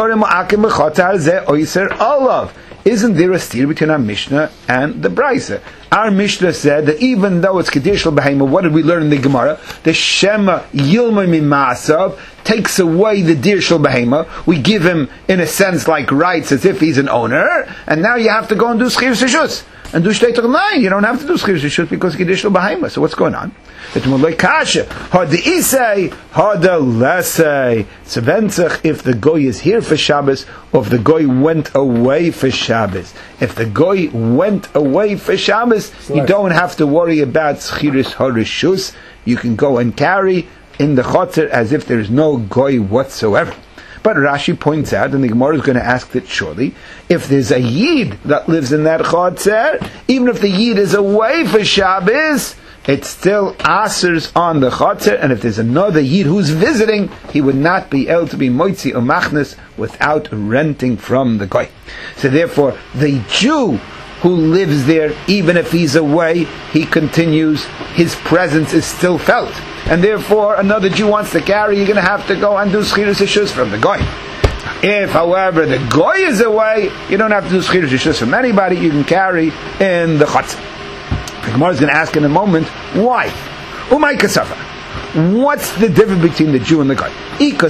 [SPEAKER 1] Isn't there a steer between our Mishnah and the Brisa? Our Mishnah said that even though it's Kedir Shel Behema, what did we learn in the Gemara? The Shema Yilma Mimasav takes away the Dir Shel Behema. We give him, in a sense, like rights as if he's an owner, and now you have to go and do Schir Seshus. And do Shtei Toch 9, you don't have to do Schir Seshus because Kedir Shel Behema. So what's going on? It's more like Kasha. Hada Isay, Hada Lesay. If the Goy is here for Shabbos, or if the Goy went away for Shabbos. If the Goy went away for Shabbos, you don't have to worry about Schiris Harishus. You can go and carry in the Chotzer as if there is no Goy whatsoever. But Rashi points out, and the Gemara is going to ask that shortly, if there's a Yid that lives in that Chotzer, even if the Yid is away for Shabbos, it still asers on the Chotzer, and if there's another Yid who's visiting, he would not be able to be Moitzi or Machnes without renting from the Goy. So therefore, the Jew who lives there, even if he's away, he continues, his presence is still felt. And therefore, another Jew wants to carry, you're going to have to go and do Schirus Hashus from the Goy. If, however, the Goy is away, you don't have to do Schirus Hashus from anybody, you can carry in the Chotzer. The Gemara is going to ask in a moment, why? Umay Kasafa. what's the difference between the Jew and the guy? If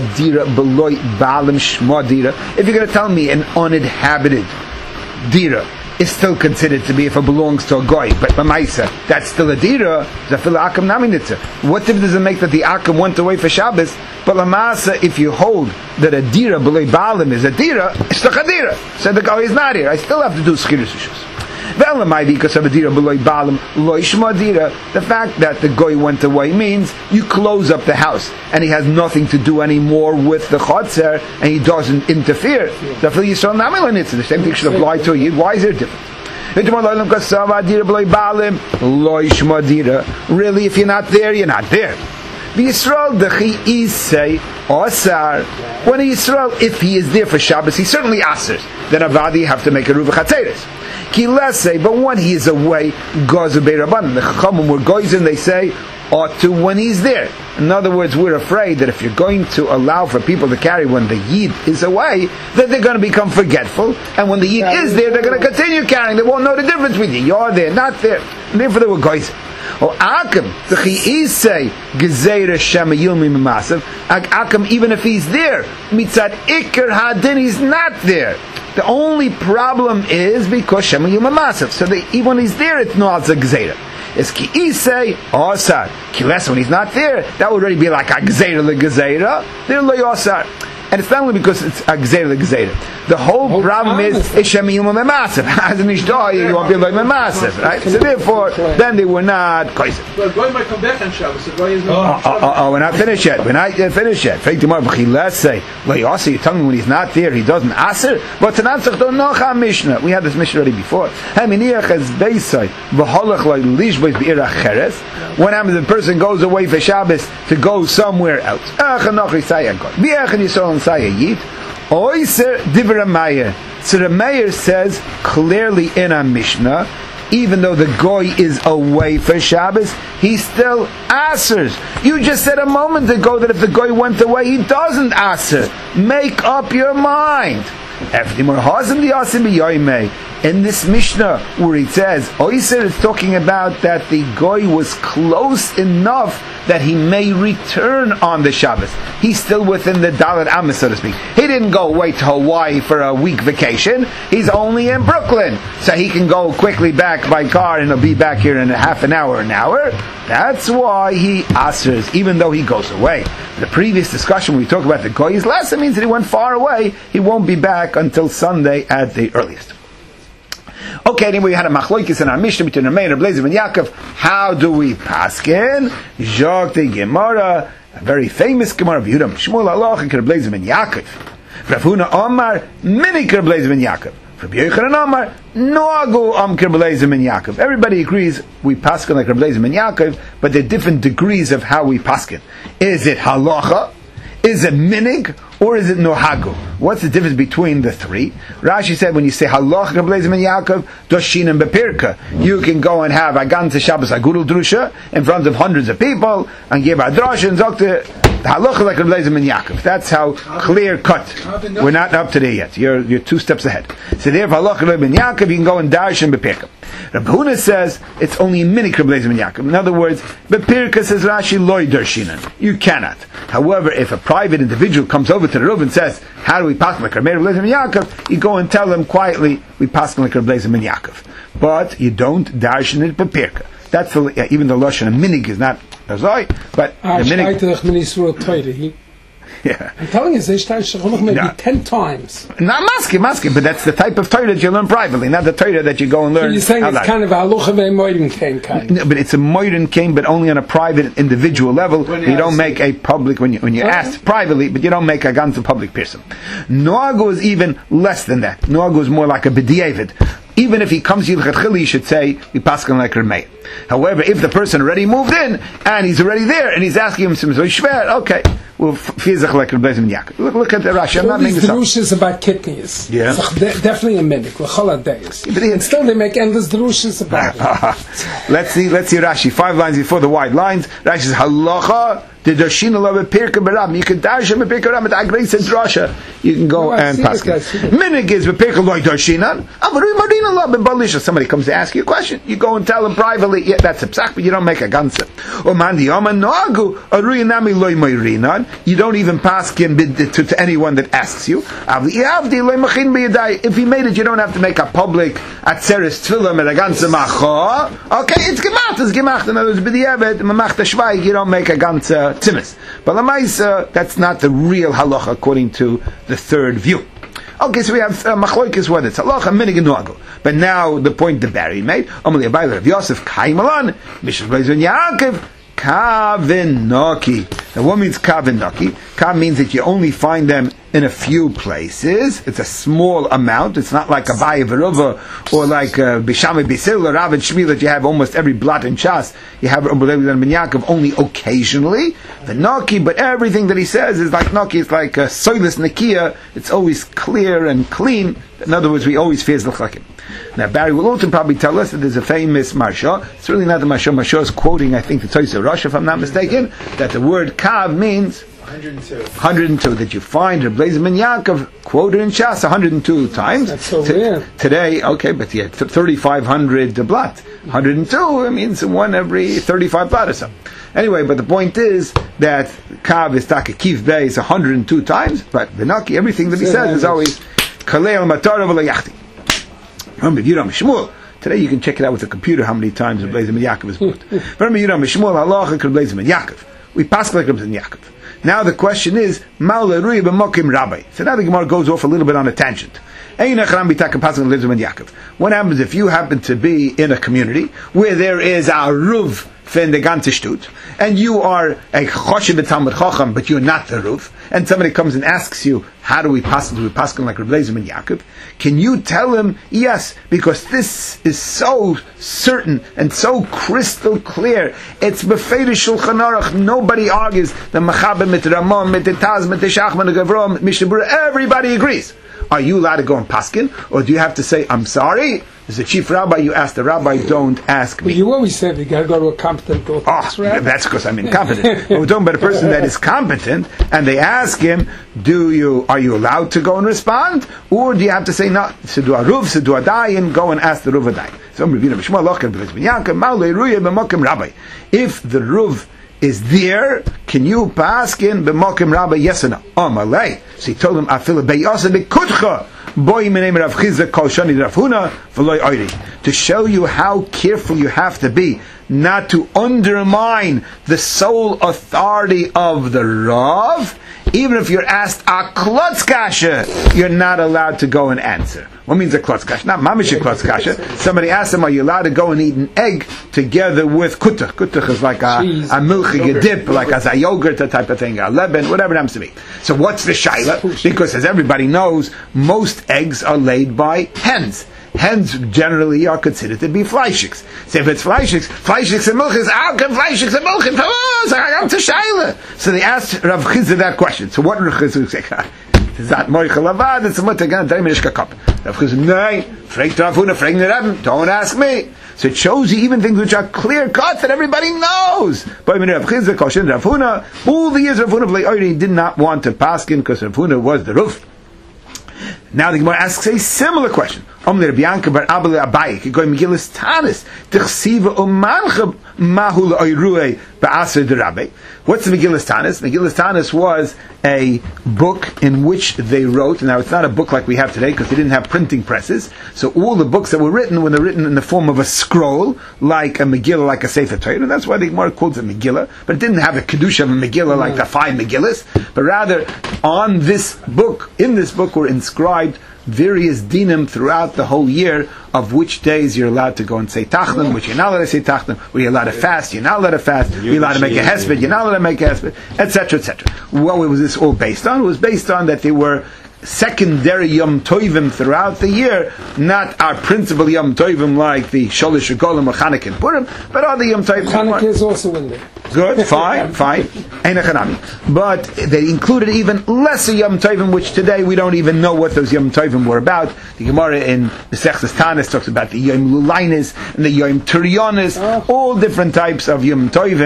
[SPEAKER 1] you're going to tell me an uninhabited dira is still considered to be if it belongs to a goy, but b'maisa that's still a dira. What difference does it make that the akum went away for Shabbos? But lamasa, if you hold that a dira b'loy ba'alim is a dira, it's still a dira. So the guy is not here. I still have to do schirus ishus. The fact that the goy went away means you close up the house and he has nothing to do anymore with the chotzer and he doesn't interfere. The same thing should apply to you. Why is there a difference? Really, if you're not there, you're not there. When Yisrael, if he is there for Shabbos, he certainly asers. Then avadi have to make a ruva chatzeres. But when he is away, goes be rabban. The chachamim were goyzim. They say ought to when he's there. In other words, we're afraid that if you're going to allow for people to carry when the yid is away, that they're going to become forgetful, and when the yid is there, they're going to continue carrying. They won't know the difference between you. You're there, not there. And therefore, they were goyzim. Oh, Akim, the Chi say Gezeira Shema Yilmi Memasav. Akim, even if he's there, Mitzad Iker Hadin, he's not there. The only problem is because Shema Yilmi Memasav. So even when he's there, it's not a Gezeira. It's Ki say Osar. Kiles, when he's not there, that would already be like a Gezeira le Gezeira. They're le Osar. And it's not only because it's a Gezeira le Gezeira. The whole problem is Shema Yilmi Memasav. As an Ishdah, you won't be like Memasav, right? So therefore, then they were not Kaiser.
[SPEAKER 4] But Goy might come back on Shabbos.
[SPEAKER 1] We're not finished yet. We're not finished yet. Let's say, you're telling me when he's not there, he doesn't aser. But Tanatzach don't know how Mishnah. We had this Mishnah already before. What happens if a person goes away for Shabbos to go somewhere else? Oiser Divra Meir. So the Meir says clearly in our Mishnah, even though the goy is away for Shabbos, he still asers. You just said a moment ago that if the goy went away, he doesn't aser. Make up your mind. In this Mishnah where it says Oiser is talking about that the goy was close enough that he may return on the Shabbos. He's still within the Dalet Amos, so to speak. He didn't go away to Hawaii for a week vacation. He's only in Brooklyn. So he can go quickly back by car and he'll be back here in a half an hour. That's why he asers, even though he goes away. The previous discussion when we talked about the goy's lesson means that he went far away. He won't be back until Sunday at the earliest. Okay, then we had a machloikis in our Mishnah between Rameir and Blazer and Yaakov. How do we paskin? Jok the Gemara, a very famous Gemara of Yehuda Shmuel Aloch and Blazer and Yaakov. Rav Huna Omar, many Blazer and Yaakov. Rav Yochanan Omar, Noagu Blazer and Yaakov. Everybody agrees we paskin like Blazer and Yaakov, but there are different degrees of how we paskin. Is it halacha? Is it minig? Or is it nohagu? What's the difference between the three? Rashi said when you say halacha Blazer and Yaakov, doshin and bepirka, you can go and have agan to Shabbos agudul drusha in front of hundreds of people and give a drasha and zokte halacha like Blazer and Yaakov. That's how clear cut. We're not up to there yet. You're 2 steps ahead. So there, halacha Blazer and Yaakov, you can go and dash and bepirka. Reb Huna says it's only a mini Blazer and Yaakov. In other words, bepirka says Rashi loy darshinan. You cannot. However, if a private individual comes over to the Rav and says, how do we pass like Rameir, Blazer and Yaakov? You go and tell them quietly, we pass like Blazer and Yaakov. But you don't darshan it bepirka. That's the, even the Lashon of minig is not azoi, but the minig. Yeah.
[SPEAKER 3] I'm telling you, maybe 10 times.
[SPEAKER 1] Not masking, but that's the type of Torah that you learn privately, not the Torah that you go and learn.
[SPEAKER 3] So you're saying it's kind of a halacha ve'moiden kain kind.
[SPEAKER 1] No, but it's a moiden kain, but only on a private individual level. You don't make a public when you ask privately, but you don't make a gan to public person. Noagu is even less than that. Noagu is more like a b'di'evid. Even if he comes to Yilchat you should say, we paskin like Rameir. However, if the person already moved in, and he's already there, and he's asking him some shver, okay, well, fizach like Blazer and Yaakov. Look at the Rashi. I'm not making this up.
[SPEAKER 3] Drushes about kidneys.
[SPEAKER 1] Yeah.
[SPEAKER 3] Definitely a minute. And still they make endless drushes about it.
[SPEAKER 1] Let's see Rashi. 5 lines before the wide lines. Rashi says, halacha The Darshina love a Pirkei Barab. You can dash him a Pirkei Barab. The Agreis and Drasha. You can go and paskin. Minig is a Pirkei Loy Darshinan. Avaru Marina love a Balisha. Somebody comes to ask you a question. You go and tell him privately. Yeah, that's a psak, but you don't make a ganza. Or Mandi Yoma Nagu Aruyanami Loy Moirinan. You don't even paskin to anyone that asks you. If he made it, you don't have to make a public atzeres tefillah med a ganze macha. Okay, it's gemacht. It's gemacht. In other words, b'diavad mamach tashvayik. You don't make a ganze tzimis. But lamaisa, that's not the real halacha according to the third view. Okay, so we have machloikis whether it's halacha minig and nuago. But now the point the Barry made. Amali abayler of Yosef Kaimalan Mishal Beizon Yaakov. Kavinaki. Now what means kavinaki? Kav means that you only find them in a few places. It's a small amount. It's not like a Baye Veruva or like Bishami Bisil or Rav and Shmi that you have almost every blot in Shas. You have Yaakov only occasionally. The Naki, but everything that he says is like Naki. It's like a soilus Nakia. It's always clear and clean. In other words, we always fear Zlachakim. Now Barry will also probably tell us that there's a famous Marsha. It's really not the Marsha. Marsha is quoting, I think, the Toisa Rosh, if I'm not mistaken, that the word Kav means 102. That you find Reb Eliezer ben Yaakov quoted in Shas 102 times.
[SPEAKER 3] That's so weird.
[SPEAKER 1] Today, okay, but yeah, 3,500 blat. 102 means one every 35 blat or so. Anyway, but the point is that Kav is Taka Kiv Beis 102 times, but Benaki, everything that he says is always Kalei Matara V'Layachti. Remember, Yudam Shmuel. Today you can check it out with the computer how many times Reb Eliezer ben Yaakov is quoted. Remember, Yudam Shmuel Halacha Reb Eliezer ben Yaakov. We pass like Reb Eliezer ben Yaakov. Now the question is, Maule Rui b'Mokim Rabbi. So now the Gemara goes off a little bit on a tangent. What happens if you happen to be in a community where there is a Ruv fin the ganze Shtut, and you are a Choshev Talmud Chacham, but you're not the Ruv, and somebody comes and asks you, how do we pass like Reb Eliezer ben Yaakov? Can you tell him, yes, because this is so certain and so crystal clear. It's Befeirish Shulchan Aruch. Nobody argues. The Mechaber mit Ramon, mit the Taz, mit the Shachman, the Gavrom, Mishnah Berurah, everybody agrees. Are you allowed to go and paskin, or do you have to say, I'm sorry? As the chief rabbi, you ask the rabbi, don't ask me.
[SPEAKER 3] But you always said you got to go to a competent
[SPEAKER 1] Orthodox rabbi. That's because I'm incompetent. But we're talking about a person that is competent, and they ask him, are you allowed to go and respond? Or do you have to say, no, Sidu Aruv, Sidu Adayin, go and ask the Ruv Adayin. If the Ruv is there, can you paskin b'mokim rabbi, yes or no? Amalei. So he told him, Afila beyasa b'kutcha, boy minim Rav Chizda kol shani Rav Huna v'loy oiri. To show you how careful you have to be not to undermine the sole authority of the Rav. Even if you're asked a klotz kasha, you're not allowed to go and answer. What means a klotz kasha? Not mamish a klotz kasha. Somebody asks him, are you allowed to go and eat an egg together with kutach? Kutach is like a milchige dip, like a yogurt, a type of thing, a leben, whatever it happens to be. So what's the shaila? Because as everybody knows, most eggs are laid by hens. Hens generally are considered to be fleischiks. So if it's fleischiks and milchiks, how can fleischiks and milchiks? So they asked Rav Chizda that question. So what Rav Chizda say? It's not moichel avad, it's a mutagan, daimishka kap. Rav Chizda, no, frag Rav Huna, frag the Rebbe, don't ask me. So it shows you even things which are clear cut that everybody knows. But when Rav Chizda, Koshin, Rav Huna, all the years Rav Huna did not want to paskin because Rav Huna was the roof. Now the Gemara asks a similar question. What's the Megillas Tanis? Megillas Tanis was a book in which they wrote. Now it's not a book like we have today because they didn't have printing presses. So all the books that were written, when they're written in the form of a scroll, like a Megillah, like a Sefer Torah, and that's why the Gemara calls it Megillah. But it didn't have a kedusha of a Megillah like the 5 Megillas. But rather, in this book were inscribed various dinim throughout the whole year of which days you're allowed to go and say tachlim, which you're not allowed to say tachlim, where you're allowed to fast, you're not allowed to fast, you're allowed to make a hesped, you're not allowed to make a hesped, etc., etc. What was this all based on? It was based on that there were secondary Yom Tovim throughout the year, not our principal Yom Tovim like the Sholish Regolim or Chanukah and Purim, but other Yom Tovim.
[SPEAKER 3] Chanukah is also in there.
[SPEAKER 1] Good, fine. But they included even lesser Yom Tovim, which today we don't even know what those Yom Tovim were about. The Gemara in Mesechus Tanis talks about the Yom Lulainis and the Yom Turionis, all different types of Yom Tovim,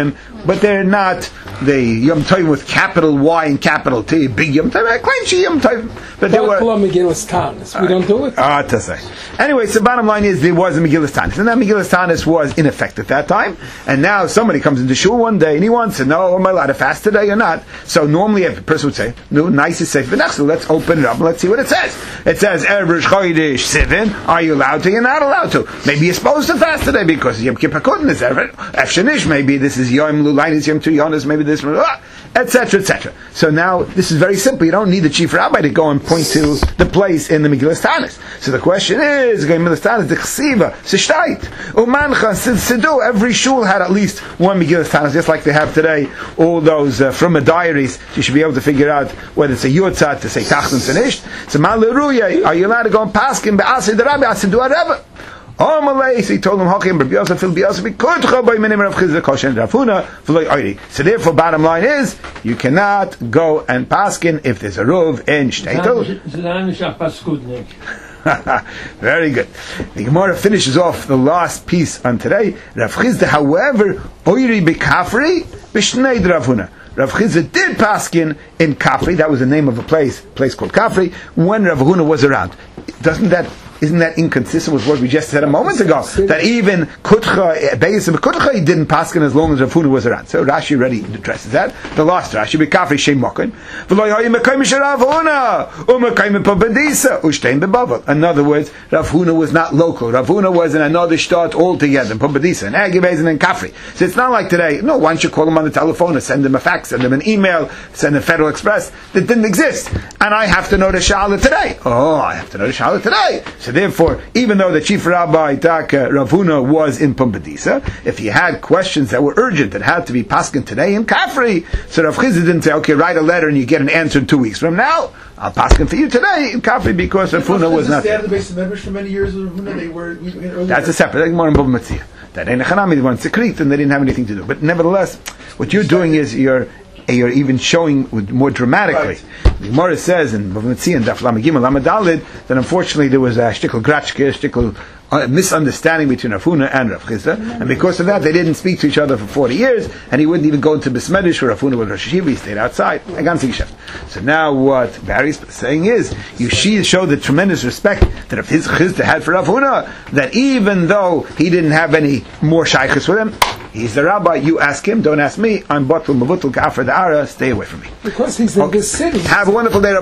[SPEAKER 1] but they're not the Yom Tovim with capital Y and capital T, big Yom Tovim, klein shi Yom Tovim. But they were
[SPEAKER 3] Megillas Tanis. We don't do it.
[SPEAKER 1] To say. Anyway, so the bottom line is there was a Megillas Tanis, and that Megillas Tanis was in effect at that time. And now somebody comes into shul one day and he wants to know, am I allowed to fast today or not? So normally a person would say, no, nice is safe, but next, let's open it up and let's see what it says. It says, Erev Rosh Chodesh Sivan, are you allowed to? You're not allowed to. Maybe you're supposed to fast today because Yom Kippur Koden is Erev Shanish, maybe this is Yom Lulayin, Yom Tu Yonas, maybe this, etc., etc. So now, this is very simple. You don't need the chief rabbi to go and point to the place in the Megillas Tanis. So the question is, Megillas Tanis, the Chesiva, Sishtait, Umancha, Sidu, every shul had at least one Megillas Tanis, just like they have today, all those from the diaries, you should be able to figure out whether it's a Yutzat to say Tachton Sinisht. So Maleruya, are you allowed to go and paskin be'aseh the rabbi, asidu areva? Oh, Malay, so he told him, Hakim, Rabbi Yosef, Rabbi Yosef, so therefore, bottom line is, you cannot go and paskin if there's a ruv in Shteitel. Very good. The Gemara finishes off the last piece on today. Rav Chizda, however, Oiri Bekafri, B'shnei Rav Huna. Rav Chizda did paskin in Kafri, that was the name of a place called Kafri, when Rav Huna was around. Isn't that inconsistent with what we just said a moment ago? That even Kutcha, Beis and Kutcha, he didn't paskin as long as Rav Huna was around. So Rashi already addresses that. The last Rashi, B'kafri Shem Mokin. In other words, Rav Huna was not local. Rav Huna was in another shtat altogether, in Pumbedisa, in Agibez, and in Kafri. So it's not like today, no, why don't you call him on the telephone or send him a fax, send him an email, send him Federal Express. That didn't exist. And I have to know the Shala today. I have to know the Shala today. So therefore, even though the chief rabbi Rav Huna was in Pumbedisa, if he had questions that were urgent that had to be paskin today in Kafri, so Rav Chizda didn't say, okay, write a letter and you get an answer in 2 weeks from now. I'll paskin for you today in Kafri because Rav Huna was not there.
[SPEAKER 4] The base of Medrash for many years with Rav Huna, they were
[SPEAKER 1] that's a separate, more in Bava Metzia. That ain't a Chanami, they were in Sekrit and they didn't have anything to do. But nevertheless, what you're doing is you're even showing more dramatically. Right. The Gemara says in Bava Metzia and Daf Lamed Gimel Lamed Daled that unfortunately there was a shtickle gratchke, a shtickle misunderstanding between Rav Huna and Rav Chizda, and because of that they didn't speak to each other for 40 years, and he wouldn't even go into Besmedish where Rav Huna was Rosh Yeshiva, he stayed outside. So now what Barry's saying is, you show the tremendous respect that Rav Chizda had for Rav Huna, that even though he didn't have any more shaykhs with him, he's the rabbi, you ask him, don't ask me, I'm Batul Mavutul Ka'afar Da'ara, stay away from me.
[SPEAKER 3] Because he's in this city.
[SPEAKER 1] Have a wonderful day, Rabbi.